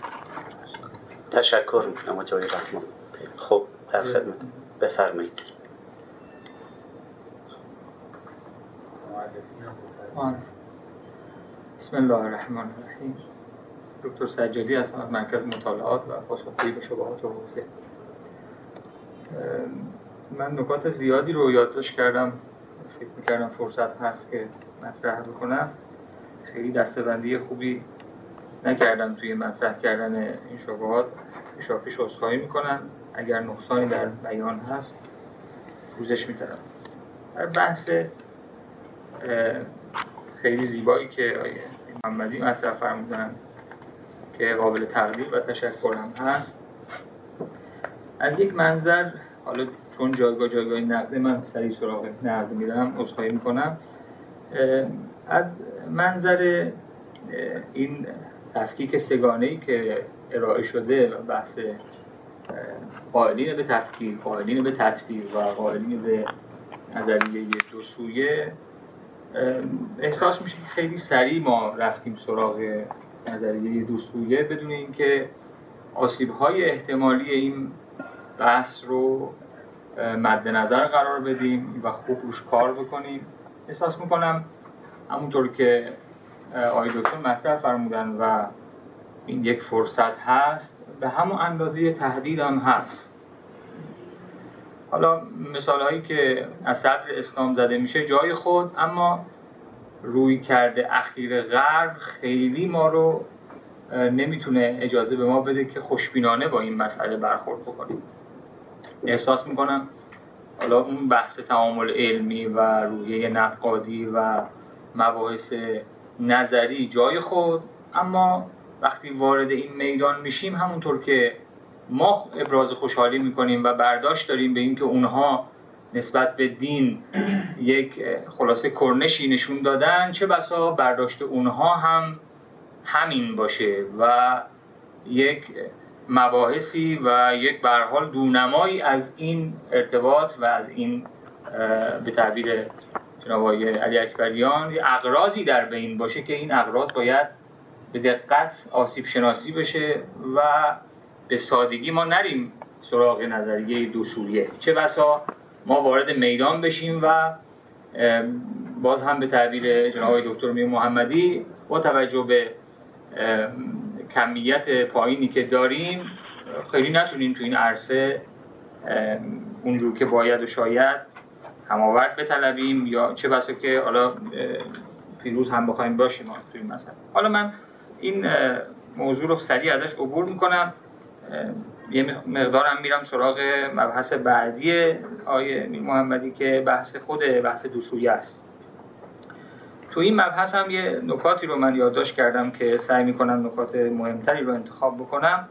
تشکر میکنم آقای رحمان. خب در خدمت، بفرمایید. بسم الله الرحمن الرحیم. دکتر سجادی هستم از مرکز مطالعات و پاسخگویی به شبهات و حوزه. من نکات زیادی رو یادداشت کردم، فکر می‌کردم فرصت هست که مطرح بکنم. خیلی دسته‌بندی خوبی نکردم توی مطرح کردن این شبهات. پیشاپیش عذرخواهی میکنم اگر نقصانی در بیان هست، پوزش می‌دم. در بحث خیلی زیبایی که آیه محمدی مطرح فرمودن که قابل تقدیر و تشکر هم هست، از یک منظر، حالا چون جایگاه جایگاه نقد من سریع سراغ نقد میرم، عذرخواهی میکنم، از منظر این تفکیک سگانه‌ای که ارائه شده و بحث قائلین به تفکیک، قائلین به تطبیق و قائلین به نظریه دو سویه، احساس میشه که خیلی سریع ما رفتیم سراغ نظریه دوسویه بدون اینکه آسیب‌های احتمالی این بحث رو مد نظر قرار بدیم و خوب روش کار بکنیم. احساس میکنم همونطور که آقای دکتر مطرح فرمودن و این یک فرصت هست، به همون اندازه تهدید هم هست. حالا مثال هایی که از صدر اسلام زده میشه جای خود، اما روی کرده اخیر غرب خیلی ما رو نمیتونه اجازه به ما بده که خوشبینانه با این مسئله برخورد بکنیم. احساس میکنم حالا اون بحث تعامل علمی و روحیه نقادی و مباحث نظری جای خود، اما وقتی وارد این میدان میشیم همونطور که ما ابراز خوشحالی میکنیم و برداشت داریم به این که اونها نسبت به دین یک خلاصه کرنشی نشون دادن، چه بسا برداشت اونها هم همین باشه و یک مباحثی و یک به هر حال دونمایی از این ارتباط و از این به تعبیر جناب آقای علی اکبریان اغراضی در بین باشه که این اغراض باید به دقت آسیب شناسی بشه و به سادگی ما نریم سراغ نظریه دوسویه، چه بسا ما وارد میدان بشیم و باز هم به تعبیر جناب آقای دکتر میر محمدی با توجه به کمیت پایینی که داریم خیلی نتونیم تو این عرصه اونجور که باید و شاید هماورد بطلبیم، یا چه بسا که حالا پیروز هم بخوایم باشیم تو این مسئله. حالا من این موضوع رو سریع ازش عبور میکنم، یه مقدارم میرم سراغ مبحث بعدی آیه محمدی که بحث خود بحث دوسویه است. تو این مبحث هم یه نکاتی رو من یادداشت کردم که سعی میکنم نکات مهمتری رو انتخاب بکنم.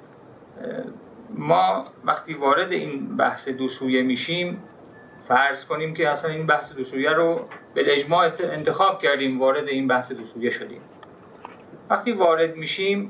ما وقتی وارد این بحث دوسویه میشیم، فرض کنیم که اصلا این بحث دوسویه رو به اجماع انتخاب کردیم، وارد این بحث دوسویه شدیم. وقتی وارد میشیم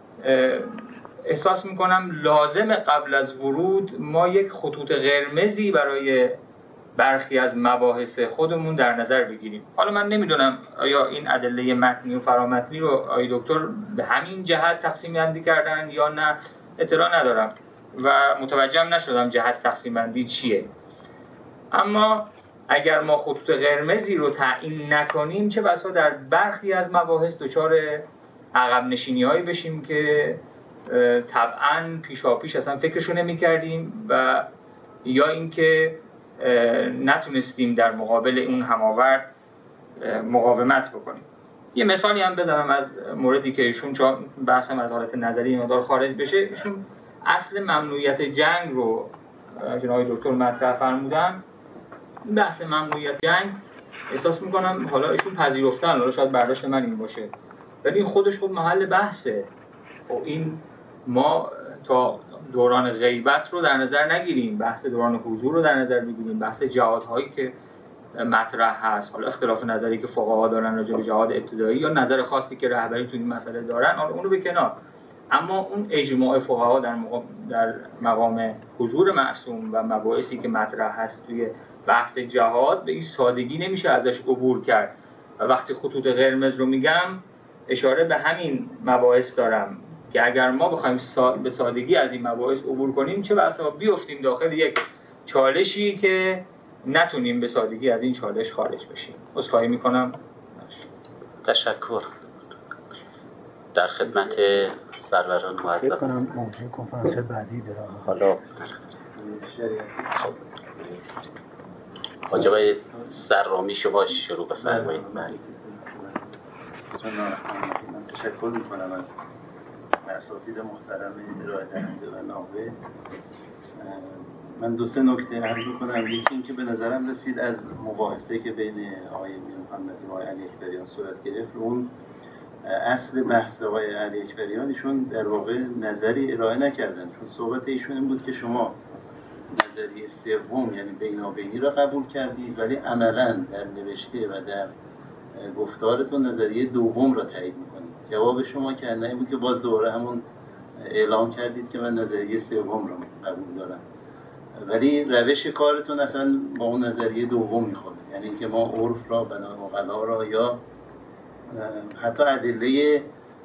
احساس میکنم لازم قبل از ورود ما یک خطوط قرمزی برای برخی از مباحث خودمون در نظر بگیریم. حالا من نمیدونم آیا این ادله متنی و فرامتنی رو آقای دکتر به همین جهت تقسیم بندی کردن یا نه، اطلاع ندارم و متوجهم نشدم جهت تقسیم بندی چیه. اما اگر ما خطوط قرمزی رو تعیین نکنیم، چه بسا در برخی از مباحث دچار عقب نشینی هایی بشیم که طبعاً پیشاپیش اصلا فکرشو نمی کردیم و یا اینکه نتونستیم در مقابل اون هماورد مقاومت بکنیم. یه مثالی هم بزنم از موردی که ایشون چون بحثم از حالت نظری مقدار خارج بشه، ایشون اصل ممنوعیت جنگ رو جناب دکتر مطرح فرمودن. بحث ممنوعیت جنگ احساس میکنم حالا ایشون پذیرفتن، حالا شاید برداشت من این باشه، ولی این خودش خود محل بحثه. خب این ما تا دوران غیبت رو در نظر نگیریم، بحث دوران حضور رو در نظر بگیریم، بحث جهادهایی که مطرح هست، حالا اختلاف نظری که فقها دارن راجع به جهاد ابتدایی یا نظر خاصی که رهبری تو این مسئله دارن، حالا اون رو به کنار، اما اون اجماع فقها در مقام در مقام حضور معصوم و مباحثی که مطرح هست توی بحث جهاد به این سادگی نمیشه ازش عبور کرد. و وقتی خطوط قرمز رو میگم اشاره به همین مباحث دارم که اگر ما بخوایم به سادگی از این مباحث عبور کنیم، چه بسا بیفتیم داخل یک چالشی که نتونیم به سادگی از این چالش خارج بشیم. عذرخواهی میکنم. تشکر. در خدمت سروران معظم. فکر کنم موضوع کنفرانس بعدی داره. حالا حاجی آقای سرامی شما شروع بفرمایید. تشکر میکنم از اساتید محترم ارائه دهنده و ناظر. من دو سه نکته عرض کنم. یکی این که به نظرم رسید از مباحثه که بین آقای میر محمدی و آقای علی اکبریان صورت گرفت، اون اصل بحث آقای علی اکبریان ایشون در واقع نظری ارائه نکردن، چون صحبت ایشون این بود که شما نظریه سوم یعنی بینابینی را قبول کردید، ولی عملاً در نوشته و در گفتارتون نظریه دوم را تایید میکنید. جواب شما که نه بود که باز دوباره همون اعلام کردید که من نظریه سوم را قبول دارم، ولی روش کارتون اصلا با اون نظریه دوم میخوره، یعنی اینکه ما عرف را، بنا عقلا را یا حتی ادله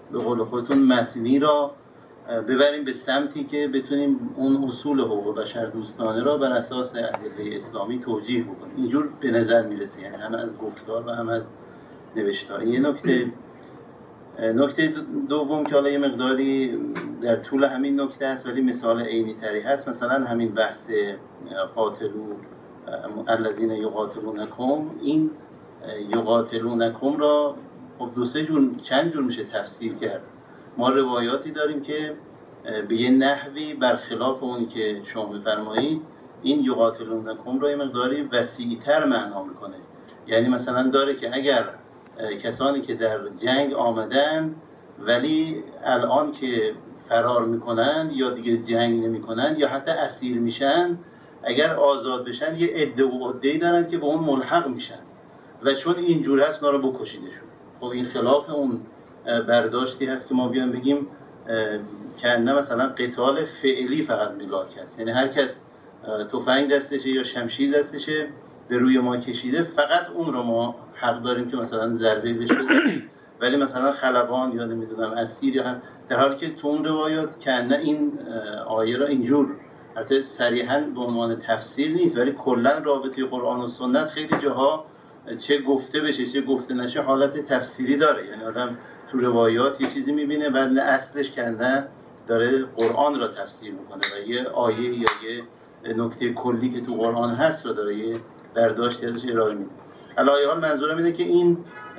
به قول خودتون متنی را ببریم به سمتی که بتونیم اون اصول حقوق بشر دوستانه را بر اساس ادله اسلامی توجیه بکنیم. اینجور به نظر میرسه، یعنی هم از گفتار و هم از نوشتار. یه نکته نکته دوم که حالا یه مقداری در طول همین نکته هست ولی مثال عینی تری هست، مثلا همین بحث قاتلو الذین یقاتلونکم، این یقاتلونکم را خب دو سه جور چند جور میشه تفسیر کرد. ما روایاتی داریم که به یه نحوی برخلاف اونی که شما بفرمایید این یقاتلونکم را یه مقداری وسیع‌تر معنا میکنه. یعنی مثلا داره که اگر کسانی که در جنگ آمدن ولی الان که فرار میکنن یا دیگه جنگ نمیکنن یا حتی اسیر میشن، اگر آزاد بشن یه عده و عده‌ای دارن که به اون ملحق میشن و چون اینجور هست اونا رو بکشیدشون. خب این خلاف اون برداشتی هست که ما بیان بگیم که نه مثلا قتال فعلی فقط ملاک هست، یعنی هر کس تفنگ دستشه یا شمشیر دستشه به روی ما کشیده فقط اون رو ما حق داریم که مثلا ضربه بشه، ولی مثلا خلبان یا نمیدونم اسیر یا هم، در حالی که تو اون روایات که نه این آیه را اینجور حتی صریحاً به عنوان تفسیر نیست ولی کلا رابطه قرآن و سنت خیلی جاها چه گفته بشه چه گفته نشه حالت تفسیری داره. یعنی آدم تو روایات یه چیزی میبینه بعد نه اصلش کنده داره قرآن را تفسیر میکنه و یه آیه یا یه نکته کلی که تو قرآن هست رو داره یه برداشتی ازش ارائه میده. علاوه حال منظورم اینه که این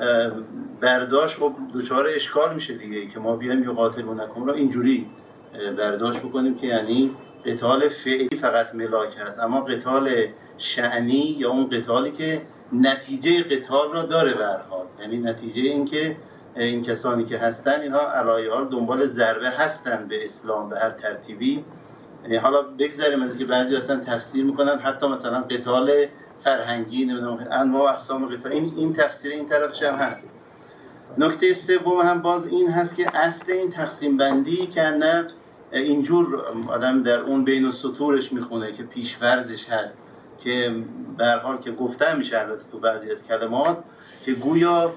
برداشت خب دوچار اشکال میشه دیگه، که ما بیایم یقاتلونکم را اینجوری برداشت بکنیم که یعنی قتال فعلی فقط ملاک هست، اما قتال شأنی یا اون قتالی که نتیجه قتال را داره به هر حال، یعنی نتیجه این که این کسانی که هستن اینها علاوه حال دنبال ضربه هستن به اسلام به هر ترتیبی. یعنی حالا بگذاریم از که بعضی اصلا تفسیر میکنن حتی مثلا قتال فرهنگی نمیدونم انواع اقسام قتال، این این تفسیر این طرفش هم هست. نکته سوم هم باز این هست که اصل این تقسیم بندی که نه اینجور آدم در اون بین السطورش میخونه که پیش‌فرضش هست که به هر حال که گفته میشه البته تو بعضی از کلمات که گویا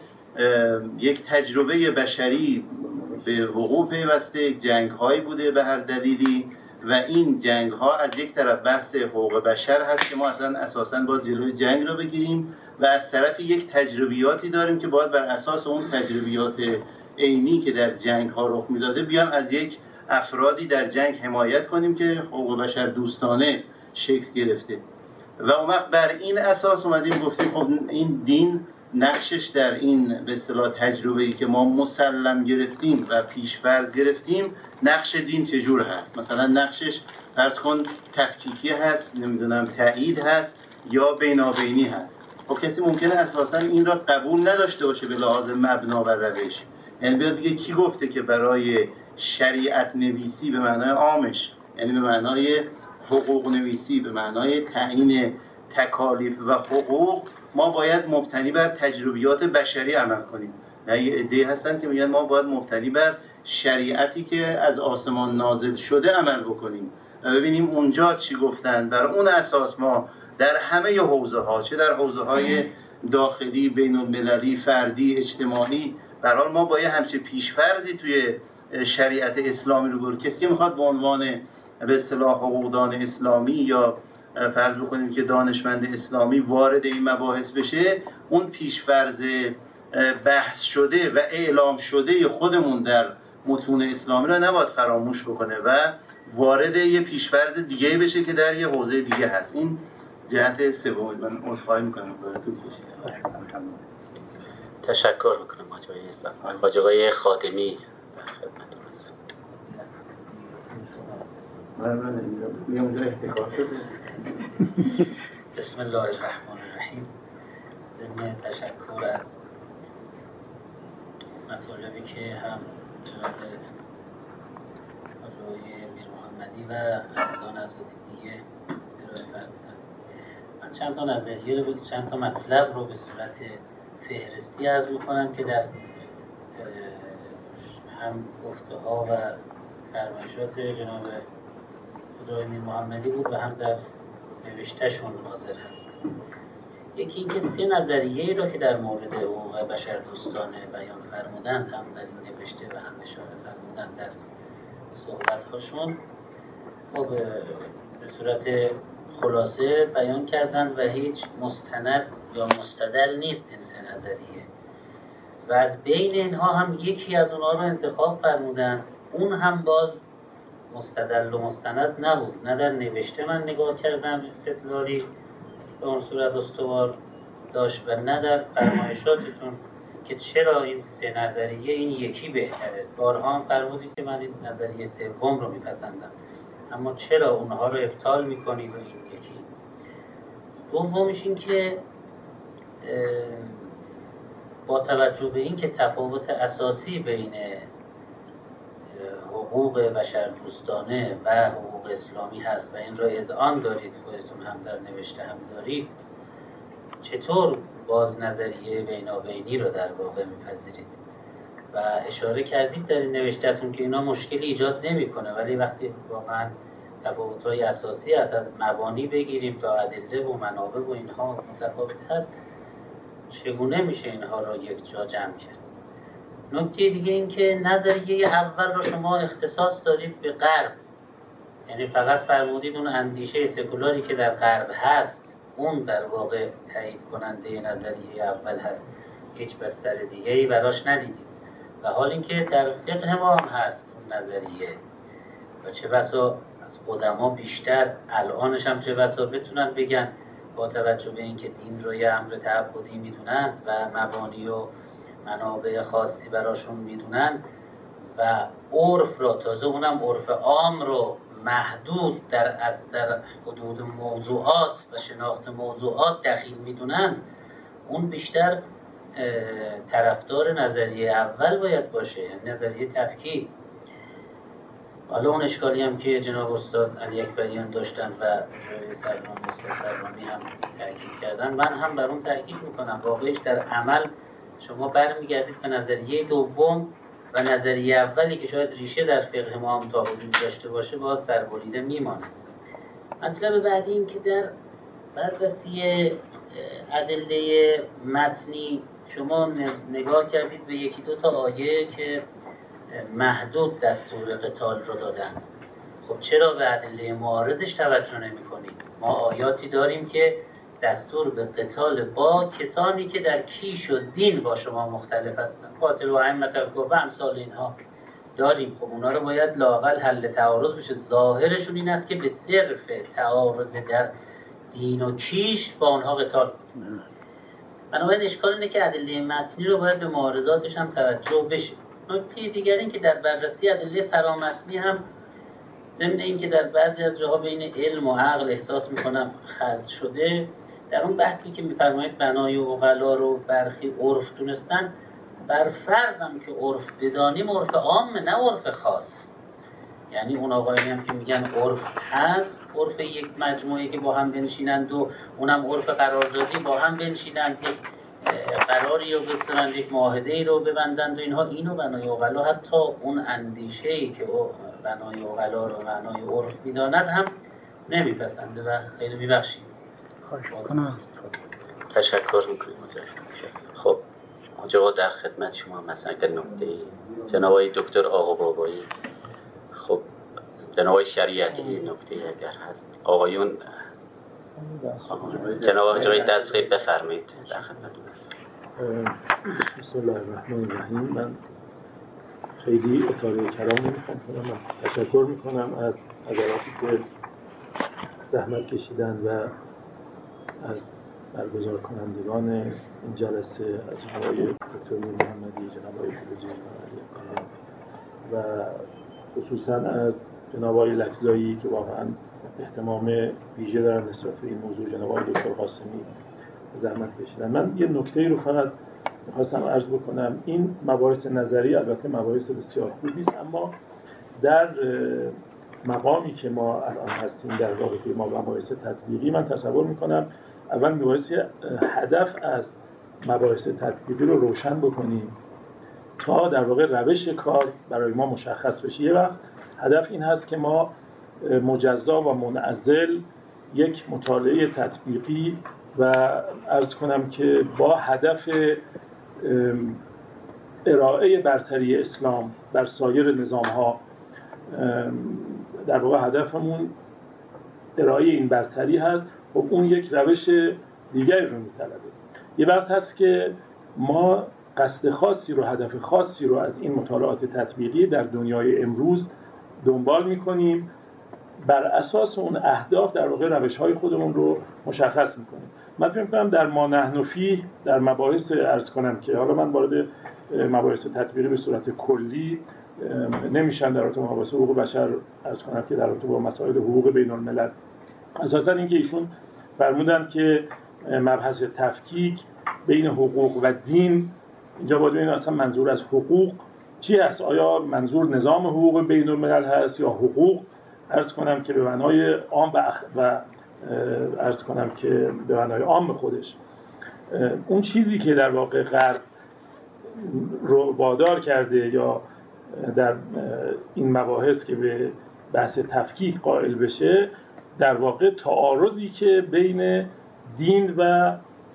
یک تجربه بشری به وقوع پیوسته، جنگ‌هایی بوده به هر دلیلی و این جنگ‌ها از یک طرف بحث حقوق بشر هست که ما اصلا اساساً باید جلوی جنگ رو بگیریم و از طرف یک تجربیاتی داریم که باید بر اساس اون تجربیات عینی که در جنگ‌ها رخ میداده بیان از یک افرادی در جنگ حمایت کنیم که حقوق بشر دوستانه شکل گرفته و اون وقت بر این اساس اومدیم گفتیم خب این دین نقشش در این به اصطلاح تجربه‌ای که ما مسلم گرفتیم و پیش‌فرض گرفتیم، نقش دین چجور هست؟ مثلا نقشش فرض کن تفکیکی هست، نمیدونم تایید هست یا بینابینی هست. خب کسی ممکنه اساسا این را قبول نداشته باشه به لحاظ مبنا و روش، یعنی بیاد دیگه کی گفته که برای شریعت نویسی به معنای عامش، یعنی به معنای حقوق نویسی به معنای تعیین تکالیف و حقوق، ما باید مبتنی بر تجربیات بشری عمل کنیم؟ نه، یه عده هستن که میگن ما باید مبتنی بر شریعتی که از آسمان نازل شده عمل بکنیم و ببینیم اونجا چی گفتن، بر اون اساس ما در همه حوزه ها، چه در حوزه های داخلی، بین المللی، فردی، اجتماعی، به هر حال ما باید همچه پیشفرضی توی شریعت اسلامی رو بریم. کسی که میخواد به عنوان به اصطلاح حقوقدان اسلامی یا فرض بکنیم که دانشمند اسلامی وارد این مباحث بشه، اون پیشفرض بحث شده و اعلام شده خودمون در متون اسلامی رو نباید فراموش بکنه و وارد یه پیشفرض دیگه بشه که در یه حوزه دیگه هست. این جهت سوم. من عذرخواهی میکنم برای طول کشیده. تشکر میکنم حاج آقای خاتمی. بسم الله الرحمن الرحیم. ضمن تشکر از مطالبی که هم جناب آقای میر محمدی و عزیزان اساتیدی ارائه فرمودن، من چند تا نظریه رو چند تا مطلب رو به صورت فهرستی عرض میکنم که در هم گفته ها و فرمایشات جناب آقای میر محمدی بود و هم در نوشتهشون حاضر هست. یکی اینکه سه نظریه را که در مورد حقوق بشر دوستانه بیان فرمودند، هم در این نوشته و هم اشاره فرمودند در صحبت‌هاشون، خب به صورت خلاصه بیان کردن و هیچ مستند یا مستدل نیست این سه نظریه و از بین اینها هم یکی از اونها رو انتخاب فرمودن، اون هم باز مستدل و مستند نبود. نه در نوشته من نگاه کردم استدلالی به اون صورت استوار داشت و نه در فرمایشاتتون که چرا این سه نظریه این یکی بهتره. بارها هم فرمودید که من این نظریه سوم رو میپسندم، اما چرا اونها رو ابطال میکنید و این یکی؟ دومیش این که با توجه به این که تفاوت اساسی بین حقوق بشر دوستانه و حقوق اسلامی هست و این را اذعان دارید، خودتون هم در نوشته هم دارید، چطور باز نظریه بینابینی رو در واقع میپذیرید؟ و اشاره کردید در این نوشتهتون که اینا مشکلی ایجاد نمیکنه، ولی وقتی واقعا تفاوت‌های اساسی هست، از مبانی بگیریم تا ادله و منابع و اینها متفاوت هست، چگونه میشه اینها را یک جا جمع کرد؟ نکته دیگه این که نظریه اول رو شما اختصاص دادید به غرب، یعنی فقط فرمودید اون اندیشه سکولاری که در غرب هست اون در واقع تایید کننده نظریه اول هست، هیچ بستر دیگه ای براش ندیدید. و حال اینکه در فقه ما هم هست اون نظریه و چه بسا از قدما بیشتر الانش هم چه بسا بتونن بگن با توجه به اینکه دین رو یه امر تعبدی میدونن و مبانی و منابع خاصی براشون میدونن و عرف رو، تازه اونم عرف عام رو محدود در در حدود موضوعات و شناخت موضوعات دخیل میدونن، اون بیشتر طرفدار نظریه اول باید باشه، یعنی نظریه تفکیک. حالا اون اشکالی هم که جناب استاد علی اکبریان داشتن و سلمان استاد سلمانی هم تاکید کردن، من هم بر اون تاکید میکنم. واقعیش در عمل شما برمیگردید به نظریه دوم و نظریه اولی که شاید ریشه در فقه ما هم تا حدود داشته باشه باز سربریده میمانه. مطلب بعدی این که در بررسی ادله متنی شما نگاه کردید به یکی دو تا آیه که محدود دستور قتال رو دادن. خب چرا به ادله معارضش توجه نمی کنید؟ ما آیاتی داریم که دستور به قتال با کسانی که در کیش و دین با شما مختلف هستند، قاتل و ائمة الکفر و امثال اینها داریم. خب اونا رو باید لااقل حل تعارض بشه. ظاهرشون این است که به صرف تعارض در دین و کیش با اونها قتال. بنابراین اشکال اینه که ادله متنی رو باید به معارضاتش هم توجه بشه. نکته دیگر این که در بررسی ادله فرامتنی هم ضمن این که در بعضی از جاها بین علم و عقل احساس میکنم خلط شده، در اون بحثی که میفرمایید بنای عقلا رو برخی عرف دونستن، بر فرضم که عرف بدانیم عرف عام نه عرف خاص. یعنی اون آقایانی هم که میگن عرف هست، عرف یک مجموعه که با هم بنشینند و اونم عرف قراردادی با هم بنشینند، یک قراری رو بسترند، یک معاهده‌ای رو ببندند و اینها، اینو بنای عقلا حتی اون اندیشه‌ای که بنای عقلا رو معنای عرف میداند هم نمیپسنده و خیلی میبخشید. خواهش کنم. تشکر میکنیم. خب آقا در خدمت شما مثلا که نکته جناب آقای دکتر آقا بابایی، خب جناب آقای شریعتی نکته اگر هست، آقایون جناب آقای دستخیل بفرمایید در خدمت. بسم الله الرحمن الرحیم. من خیلی اطاله کلام نمیخوام کنم، تشکر میکنم از حضراتی که زحمت کشیدن و از برگزار کنندگان این جلسه، از آقای دکتر محمدی، جناب آقای فیروزی و خصوصا از جناب آقای لکزایی که واقعا اهتمام ویژه دارن نسبت به این موضوع، جناب آقای دکتر قاسمی زحمت کشیدن. من یه نکته‌ای رو فقط می‌خواستم عرض بکنم. این مباحث نظری البته مباحث بسیار خوبی است، اما در مقامی که ما الان هستیم در رابطه ما با مباحث تطبیقی، من تصور می‌کنم اول می‌بایستی هدف از مباحث تطبیقی رو روشن بکنیم تا در واقع روش کار برای ما مشخص بشه. یه وقت هدف این هست که ما مجزا و منعزل یک مطالعه تطبیقی و عرض کنم که با هدف ارائه برتری اسلام بر سایر نظام‌ها، در واقع هدفمون ارائه این برتری هست. خب اون یک روش دیگری رو می‌طلبه. یه وقت هست که ما قصد خاصی رو، هدف خاصی رو از این مطالعات تطبیقی در دنیای امروز دنبال می‌کنیم، بر اساس اون اهداف در واقع روش‌های خودمون رو مشخص می‌کنیم. من فکر می‌کنم در ما نحن فیه، در مباحث عرض کنم که حالا من وارد مباحث تطبیقی به صورت کلی نمیشم در رابطه با مباحث حقوق بشر عرض کنم که در رابطه با مسائل حقوق بین الملل، اساساً اینکه ایشون فرمودن که مبحث تفکیک بین حقوق و دین، اینجا باید ببینیم اصلا منظور از حقوق چی هست؟ آیا منظور نظام حقوق بین الملل هست یا حقوق عرض کنم که به معنای عام و عرض کنم که به معنای عام خودش، اون چیزی که در واقع غرب رو وادار کرده یا در این مباحث که به بحث تفکیک قائل بشه، در واقع تعارضی که بین دین و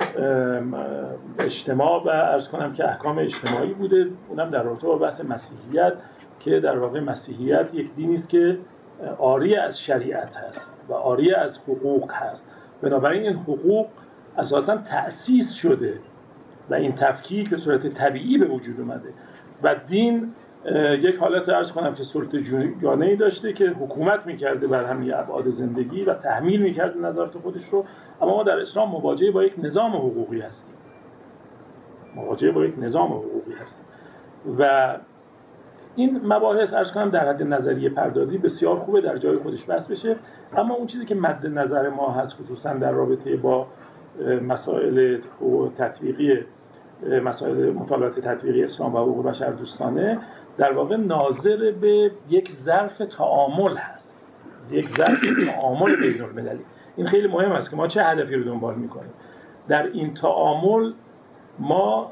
اجتماع و عرض کنم که احکام اجتماعی بوده، اونم در رابطه با بحث مسیحیت که در واقع مسیحیت یک دینی است که عاری از شریعت هست و عاری از حقوق هست. بنابراین این حقوق اساساً تأسیس شده و این تفکیک به صورت طبیعی به وجود اومده و دین یک حالت عرض کنم که سلطه جویانه‌ای داشته که حکومت میکرده بر همه ابعاد زندگی و تحمیل میکرده نظارت خودش رو. اما ما در اسلام مواجه با یک نظام حقوقی هستیم، مواجه با یک نظام حقوقی هستیم و این مباحث عرض کنم در حد نظریه پردازی بسیار خوبه در جای خودش بحث بشه، اما اون چیزی که مد نظر ما هست خصوصا در رابطه با مسائل تطبیقی، مسائل مطالعات تطبیقی اسلام و حقوق بشر دوستانه، در واقع ناظر به یک ظرف تعامل هست، یک ظرف تعامل بین المللی. این خیلی مهم است که ما چه هدفی رو دنبال میکنیم در این تعامل. ما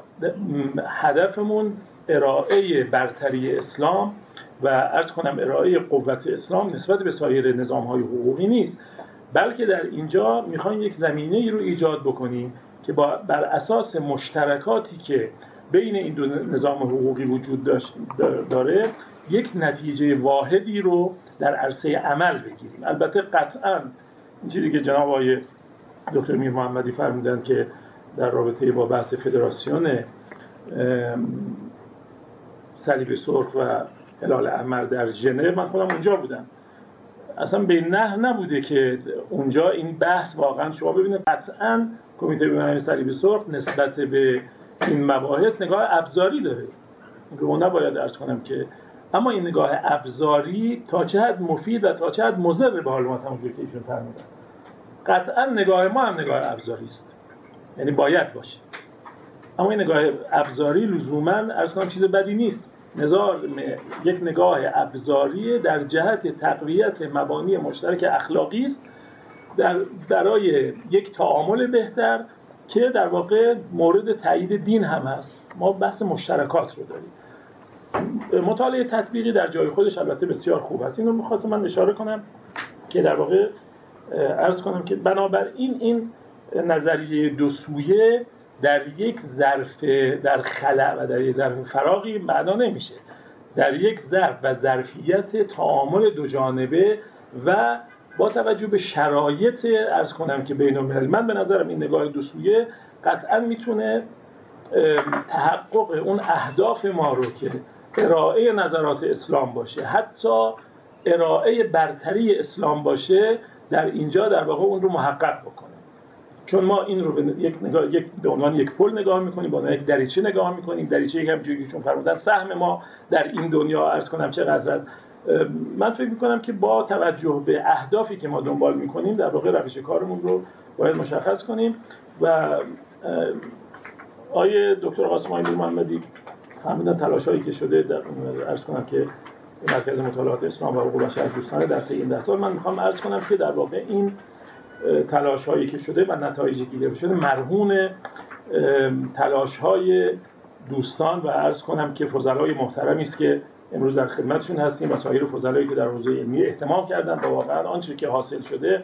هدفمون ارائه برتری اسلام و عرض کنم ارائه قوت اسلام نسبت به سایر نظام‌های حقوقی نیست، بلکه در اینجا میخوایم یک زمینه‌ای رو ایجاد بکنیم که با بر اساس مشترکاتی که بین این دو نظام حقوقی وجود داره یک نتیجه واحدی رو در عرصه عمل بگیریم. البته قطعاً این چیزی که جناب آقای دکتر میر محمدی فرمودن که در رابطه با بحث فدراسیون صلیب سرخ و هلال احمر در ژنو، من خودم اونجا بودم، اصلا به نه نبوده که اونجا این بحث واقعا شما ببینید قطعاً کمیته بین‌المللی صلیب سرخ نسبت به این مباحث نگاه ابزاری داره، اینکه اون نباید عرض کنم که، اما این نگاه ابزاری تا چه حد مفید و تا چه حد مضر به حال ما همونجوری که ایشون فرمودن. قطعاً نگاه ما هم نگاه ابزاری است، یعنی باید باشه، اما این نگاه ابزاری لزوماً عرض کنم چیز بدی نیست. نظام یک نگاه ابزاری در جهت تقویت مبانی مشترک اخلاقی است در برای یک تعامل بهتر که در واقع مورد تایید دین هم هست. ما بحث مشترکات رو داریم. مطالعه تطبیقی در جای خودش البته بسیار خوب است. اینو می‌خواستم من اشاره کنم که در واقع عرض کنم که بنابراین این نظریه دو سویه در یک ظرف در خلا و در یک ظرف فراغی معنا نمیشه، در یک ظرف و ظرفیت تعامل دو جانبه و با توجه به شرایط عرض کنم که بین الملل. من به نظرم این نگاه دو سویه قطعا میتونه تحقق اون اهداف ما رو که ارائه نظرات اسلام باشه، حتی ارائه برتری اسلام باشه، در اینجا در واقع اون رو محقق بکنه. چون ما این رو به یک نگاه یک به عنوان یک پل نگاه می‌کنیم، به عنوان یک دریچه نگاه می‌کنیم. دریچه‌ای که همونجوری که چون فرمودن سهم ما در این دنیا عرض کنم چقدر است. من فکر می‌کنم که با توجه به اهدافی که ما دنبال می‌کنیم در واقع روش کارمون رو باید مشخص کنیم و آیه دکتر قاسم آقای محمدی فرمودن تلاش‌هایی که شده در عرض کنم که مرکز مطالعات اسلام و حقوق بشر دوستانه در طی این ده سال، من می‌خوام عرض کنم که در واقع این تلاش‌هایی که شده و نتایجی که گرفته شده مرهون تلاش‌های دوستان و عرض کنم که فضلای محترمی است که امروز در خدمتشون هستیم و سایر فضلایی که در حوزه علمی اهتمام کردن و واقعا آنچه که حاصل شده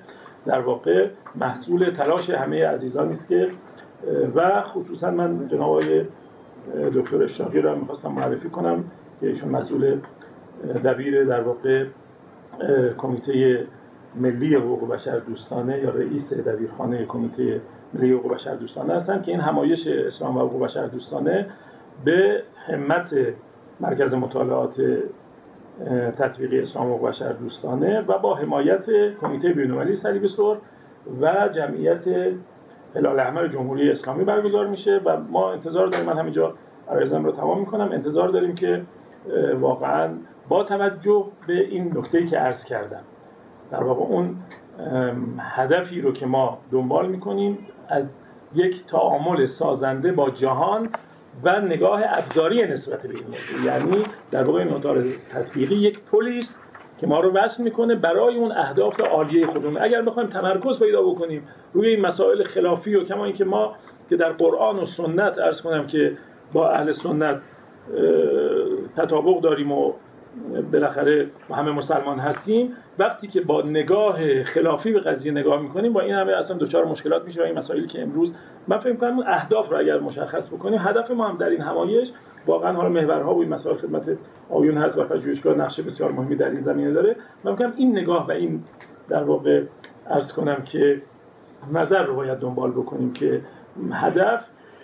در واقع محصول تلاش همه عزیزانی است که و خصوصا من جناب آقای دکتر اشراقی رو می‌خواستم معرفی کنم که ایشون مسئول دبیر در واقع کمیته ملی حقوق بشر دوستانه یا رئیس دبیرخانه کمیته ملی حقوق بشر دوستانه هستند که این همایش اسلام و حقوق بشر دوستانه به همت مرکز مطالعات تطبیقی اسلام و حقوق بشر دوستانه و با حمایت کمیته بین‌المللی صلیب سرخ و جمعیت هلال احمر جمهوری اسلامی برگزار میشه و ما انتظار داریم، من همینجا عرضم رو تمام میکنم، انتظار داریم که واقعا با توجه به این نکته‌ای که عرض کردم در واقع اون هدفی رو که ما دنبال میکنیم از یک تعامل سازنده با جهان و نگاه ابزاری نسبت به این موضوع، یعنی در واقع نوتار تطبیقی یک پلی است که ما رو وصل میکنه برای اون اهداف عالیه خودمون. اگر بخوایم تمرکز پیدا بکنیم روی این مسائل خلافی و کما اینکه ما که در قرآن و سنت عرض کنم که با اهل سنت تطابق داریم و بالاخره همه مسلمان هستیم، وقتی که با نگاه خلافی به قضیه نگاه میکنیم با این همه اصلا دچار مشکلات میشه و این مسائلی که امروز من فکر می‌کنم اهداف رو اگر مشخص بکنیم، هدف ما هم در این همایش واقعا حالا محورها و این مسائل خدمت آیون هست و پژوهشگاه نقش بسیار مهمی در این زمینه داره. من می‌گم این نگاه و این در واقع عرض کنم که نظر رو باید دنبال بکنیم که هدف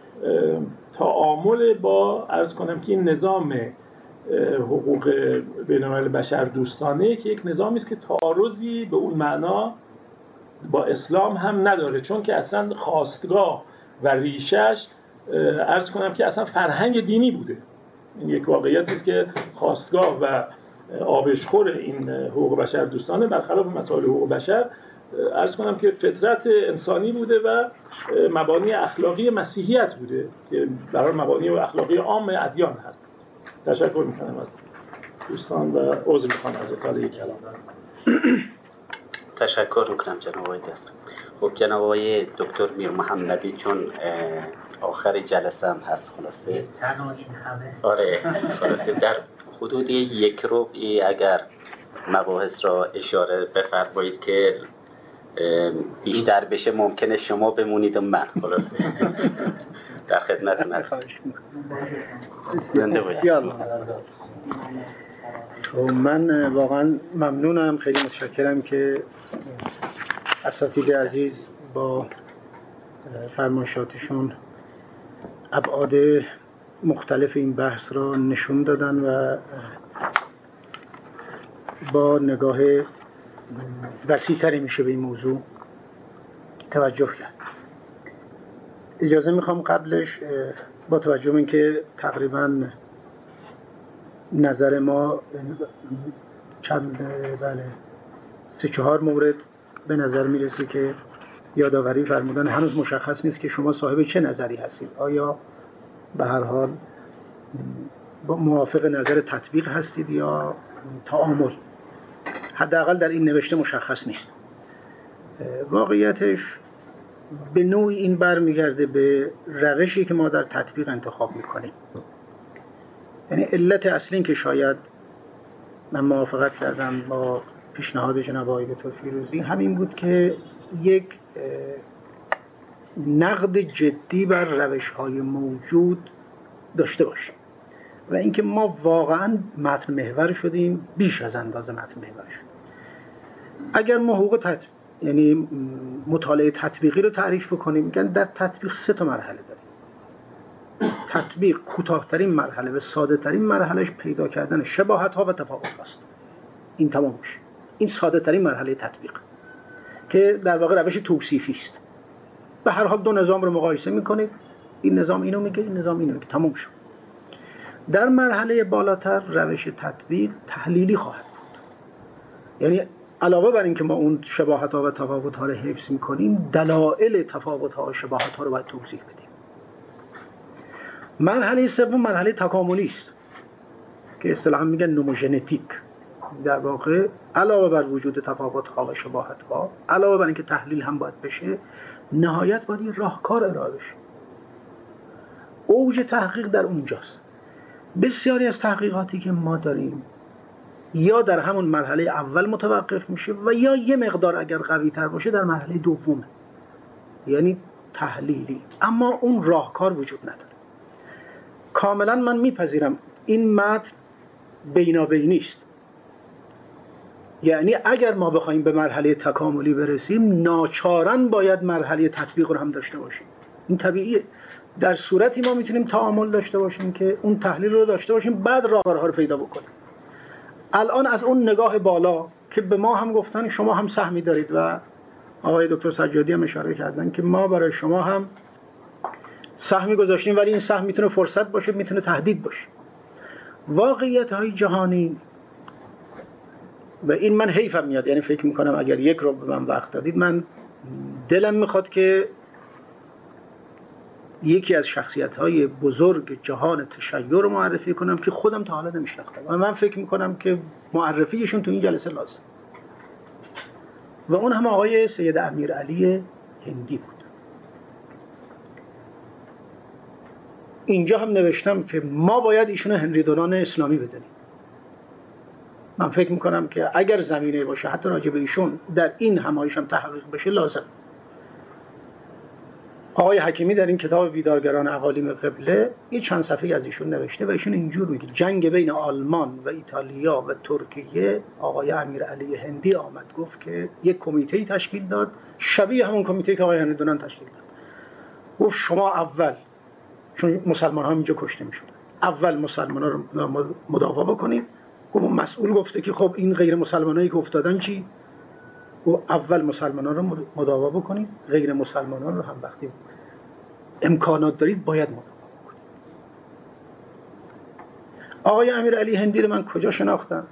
تعامل با عرض کنم که این نظام حقوق بین‌الملل بشر دوستانه که یک نظامی است که تعارضی به اون معنا با اسلام هم نداره، چون که اصلا خواستگاه و ریشش عرض کنم که اصلا فرهنگ دینی بوده. این یک واقعیت است که خواستگاه و آبشخور این حقوق بشر دوستانه برخلاف مسائل حقوق بشر عرض کنم که فطرت انسانی بوده و مبانی اخلاقی مسیحیت بوده که برای مبانی اخلاقی عام ادیان هست. تشکر میکنم از دوستان و عذر میخوام از اطاله کلام. تشکر میکنم جناب آقای دست. خب جناب آقای دکتر میر محمدی چون آخر جلسه هم هست خلاصه آره خلاصه در حدود یک ربعی اگر مباحث را اشاره بفرمایید که بیشتر بشه ممکنه شما بمونید و من خلاصه در خدمتتون هستم. زنده باشید. من واقعا ممنونم، خیلی متشکرم که اساتید عزیز با فرمایشاتشون ابعاد مختلف این بحث را نشون دادن و با نگاه وسیع‌تری میشه به این موضوع توجه کرد. اجازه میخوام قبلش با توجه به اینکه تقریباً نظر ما چند بله سه چهار مورد به نظر میرسه که یادآوری فرمودن، هنوز مشخص نیست که شما صاحب چه نظری هستید. آیا به هر حال موافق نظر تطبیق هستید یا تعامل؟ حداقل در این نوشته مشخص نیست. واقعیتش به نوعی این برمیگرده به روشی که ما در تطبیق انتخاب میکنیم. یعنی علت اصلی که شاید من موافقت کردم با پیشنهاد جناب آقای دکتر فیروزی همین بود که یک نقد جدی بر روش‌های موجود داشته باشیم و اینکه ما واقعا متن محور شدیم، بیش از اندازه متن محور شدیم. اگر ما حقوق تطبیق یعنی مطالعه تطبیقی رو تعریف بکنیم، میگن در تطبیق سه تا مرحله داریم. تطبیق کوتاه‌ترین مرحله و ساده‌ترین مرحلهش پیدا کردن شباهت‌ها و تفاوت‌هاست. این تمام میشه. این ساده‌ترین مرحله تطبیق که در واقع روش توصیفی است. به هر حال دو نظام رو مقایسه می‌کنید، این نظام اینو میگه، این نظام اینو میگه، تمام شد. در مرحله بالاتر روش تطبیق تحلیلی خواهد بود. یعنی علاوه بر این که ما اون شباهت‌ها و تفاوت‌ها رو حفظ می‌کنیم، دلایل تفاوت‌ها و شباهت‌ها رو باید توضیح بدیم. مرحله سوم مرحله تکاملی است که اصطلاحاً میگن نوموژنتیک. در واقع علاوه بر وجود تفاوت‌ها و شباهت‌ها، علاوه بر اینکه تحلیل هم باید بشه، نهایت باید این راهکار ارائه بشه. اوج تحقیق در اونجاست. بسیاری از تحقیقاتی که ما داریم یا در همون مرحله اول متوقف میشه و یا یه مقدار اگر قوی تر باشه در مرحله دومه، یعنی تحلیلی، اما اون راهکار وجود نداره. کاملا من میپذیرم این متن بینابینی است، یعنی اگر ما بخوایم به مرحله تکاملی برسیم ناچاراً باید مرحله تطبیق رو هم داشته باشیم. این طبیعیه. در صورتی ما میتونیم تعامل داشته باشیم که اون تحلیل رو داشته باشیم بعد راهکارها رو پیدا بکنیم. الان از اون نگاه بالا که به ما هم گفتن شما هم سهمی دارید و آقای دکتر سجادی هم اشاره کردن که ما برای شما هم سهمی گذاشتیم، ولی این سهم میتونه فرصت باشه، میتونه تهدید باشه. واقعیت های جهانی و این من حیفم میاد، یعنی فکر میکنم اگر یک رو به من وقت دادید من دلم میخواد که یکی از شخصیت‌های بزرگ جهان تشیع رو معرفی کنم که خودم تا حالا نمیشناختم و من فکر میکنم که معرفیشون تو این جلسه لازم، و اون هم آقای سید امیرعلی هندی بود. اینجا هم نوشتم که ما باید ایشون هنری دونان اسلامی بدونیم. من فکر میکنم که اگر زمینه باشه حتی راجع به ایشون در این همایش هم تحقیق بشه لازم. آقای حکیمی در این کتاب بیدارگران اقالیم قبله یه چند صفحه از ایشون نوشته و ایشون اینجور میگه جنگ بین آلمان و ایتالیا و ترکیه، آقای امیرعلی هندی آمد گفت که یک کمیته تشکیل داد شبیه همون کمیته که آقای هنری دونان تشکیل داد. گفت شما اول، چون مسلمان ها اینجا کشته میشدن، اول مسلمان ها رو مداوا بکنید. گفت مسئول گفته که خب این غیر مسلمان هایی که افتادن چی؟ و اول مسلمان ها رو مداوا بکنید، غیر مسلمان ها رو هم وقتی امکانات دارید باید مداوا بکنید. آقای امیرعلی هندی رو من کجا شناختم؟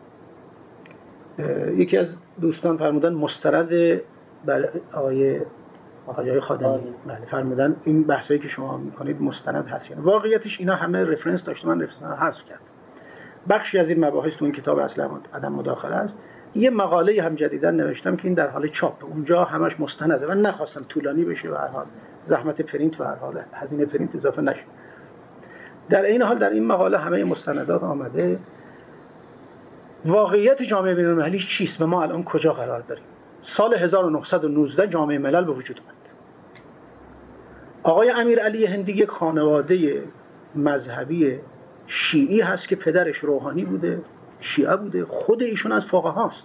یکی از دوستان فرمودن مسترد بر آقای آقای خادمی، بله فرمودن این بحثایی که شما میکنید مستند هست. یعنی واقعیتش اینا همه رفرنس داشته، من رفرنس ها حذف کردم. بخشی از این مباحث تو این کتاب اصلا عدم مداخله است. یه مقاله هم جدیداً نوشتم که این در حال چاپ، اونجا همش مستنده و نخواستم طولانی بشه و هر حال زحمت پرینت و هر حال هزینه پرینت اضافه نشه. در این حال در این مقاله همه مستندات آمده. واقعیت جامعه بین‌المللی چیست و ما الان کجا قرار داریم؟ سال هزار و نهصد و نوزده جامعه ملل به وجود اومد. آقای امیرعلی هندی یک خانواده مذهبی شیعی هست که پدرش روحانی بوده، شیعه بوده، خود ایشون از فقهاست،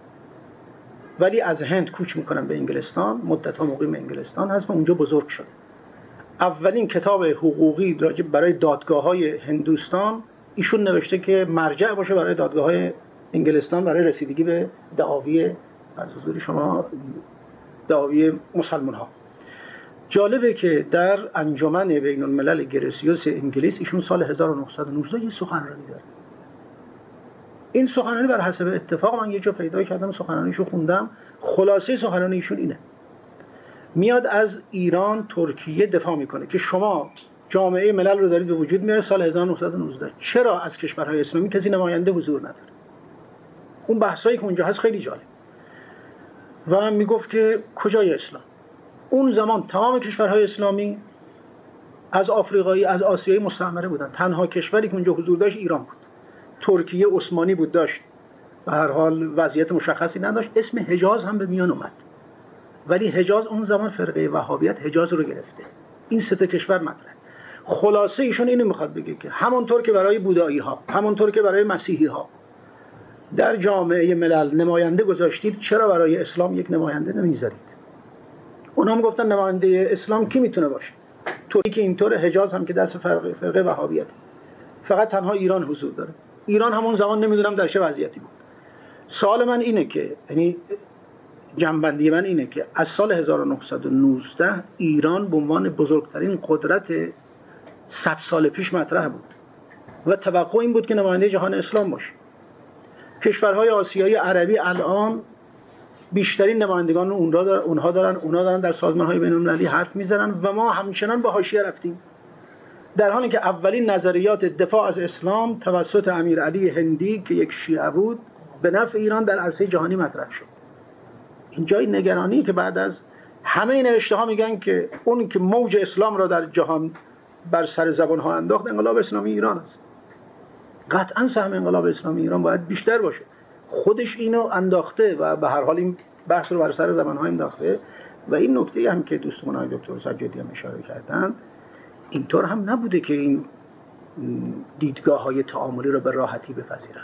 ولی از هند کوچ میکنن به انگلستان، مدت‌ها مقیم انگلستان هست و اونجا بزرگ شد. اولین کتاب حقوقی برای دادگاه‌های هندوستان ایشون نوشته که مرجع باشه برای دادگاه‌های انگلستان برای رسیدگی به دعاوی از حضور شما دعاوی مسلمان‌ها. جالبه که در انجمن بین الملل گرسیوس انگلیس ایشون سال هزار و نهصد و نوزده یه سخنرانی داره. این سخنرانی بر حسب اتفاق من یه جا پیدا کردم، سخنرانیشو خوندم. خلاصه سخنرانی ایشون اینه: میاد از ایران ترکیه دفاع میکنه که شما جامعه ملل رو دارید به وجود میاره سال هزار و نهصد و نوزده، چرا از کشورهای اسلامی کسی نماینده حضور نداره؟ اون بحثایی که اونجا هست خیلی جالب. و میگفت که کجای اسلام؟ اون زمان تمام کشورهای اسلامی از آفریقایی از آسیایی مستعمره بودن، تنها کشوری که اونجا حضور داشت ایران بود. ترکیه عثمانی بود، داشت به هر حال وضعیت مشخصی نداشت. اسم حجاز هم به میان اومد، ولی حجاز اون زمان فرقه وهابیت حجاز رو گرفته. این سه تا کشور مطرح. خلاصه ایشون اینو میخواد بگه که همونطور که برای بودایی ها، همونطور که برای مسیحی ها در جامعه ملل نماینده گذاشتید، چرا برای اسلام یک نماینده نمیذارید؟ اونا هم گفتن نماینده اسلام کی میتونه باشه؟ توی که اینطور، حجاز هم که دست فرقه فرقه وهابیت، فقط تنها ایران حضور داره. ایران همون زمان نمیدونم در چه وضعیتی بود. سوال من اینه که، یعنی جنبندی من اینه که از سال هزار و نهصد و نوزده ایران به عنوان بزرگترین قدرت صد سال پیش مطرح بود و توقع این بود که نماینده جهان اسلام باشه. کشورهای آسیایی عربی الان بیشترین نمایندگان رو اونها دارن، اونها دارن اونها دارن در سازمان‌های بین‌المللی حرف میزنن و ما همچنان به حاشیه رفتیم، در حالی که اولین نظریات دفاع از اسلام توسط امیرعلی هندی که یک شیعه بود به نفع ایران در عرصه جهانی مطرح شد. این جای نگرانی که بعد از همه نوشته ها میگن که اون که موج اسلام را در جهان بر سر زبان ها انداخت انقلاب اسلامی ایران است. قطعا سهم انقلاب اسلامی ایران باید بیشتر باشه. خودش اینو انداخته و به هر حال این بحث رو بر سر زبان‌ها انداخته و این نکته هم که دوستمون های دکتر سجادی هم اشاره کردن، اینطور هم نبوده که این دیدگاه‌های تعاملی رو به راحتی بپذیرن.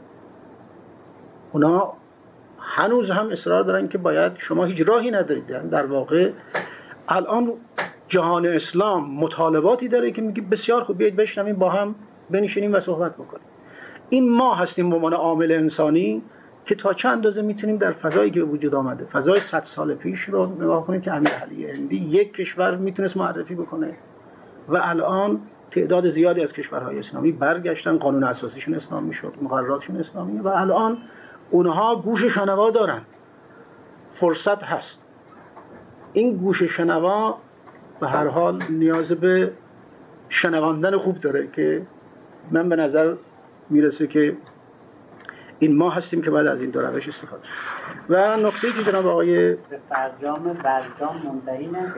اونا هنوز هم اصرار دارن که باید شما هیچ راهی ندارید. در واقع الان جهان اسلام مطالباتی داره که میگه بسیار خوب بیایید بشنویم با هم بنشینیم و صحبت بکنیم. این ما هستیم به عنوان عامل انسانی که تا چند اندازه میتونیم در فضایی که به وجود آمده، فضای صد سال پیش رو نگاه کنیم که امیرعلی هندی یک کشور میتونست معرفی بکنه و الان تعداد زیادی از کشورهای اسلامی برگشتن، قانون اساسیشون اسلامی شد، مقرراتشون اسلامیه و الان اونها گوش شنوا دارن، فرصت هست. این گوش شنوا به هر حال نیاز به شنواندن خوب داره که من به نظر میرسه که این ما هستیم که بعد از این دو روش استفاده و نکته‌ای که جناب آقای به فرجام برجام منتهی نده.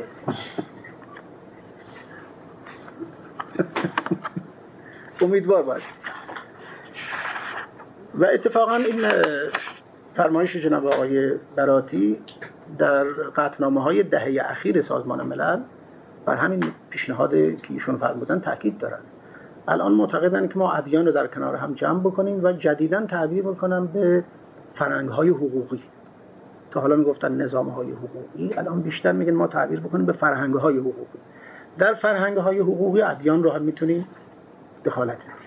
امیدوار باید. و اتفاقا این فرمایش جناب آقای براتی در قطعنامه‌های دهه اخیر سازمان ملل بر همین پیشنهاد که ایشون فرمودن تاکید دارن. الان معتقدن که ما ادیان رو در کنار هم جمع بکنیم و جدیداً تعبیر بکنم به فرهنگ‌های حقوقی. تا حالا میگفتن نظام‌های حقوقی، الان بیشتر میگن ما تعبیر بکنیم به فرهنگ‌های حقوقی. در فرهنگ‌های حقوقی ادیان رو هم میتونیم دخالت بدیم.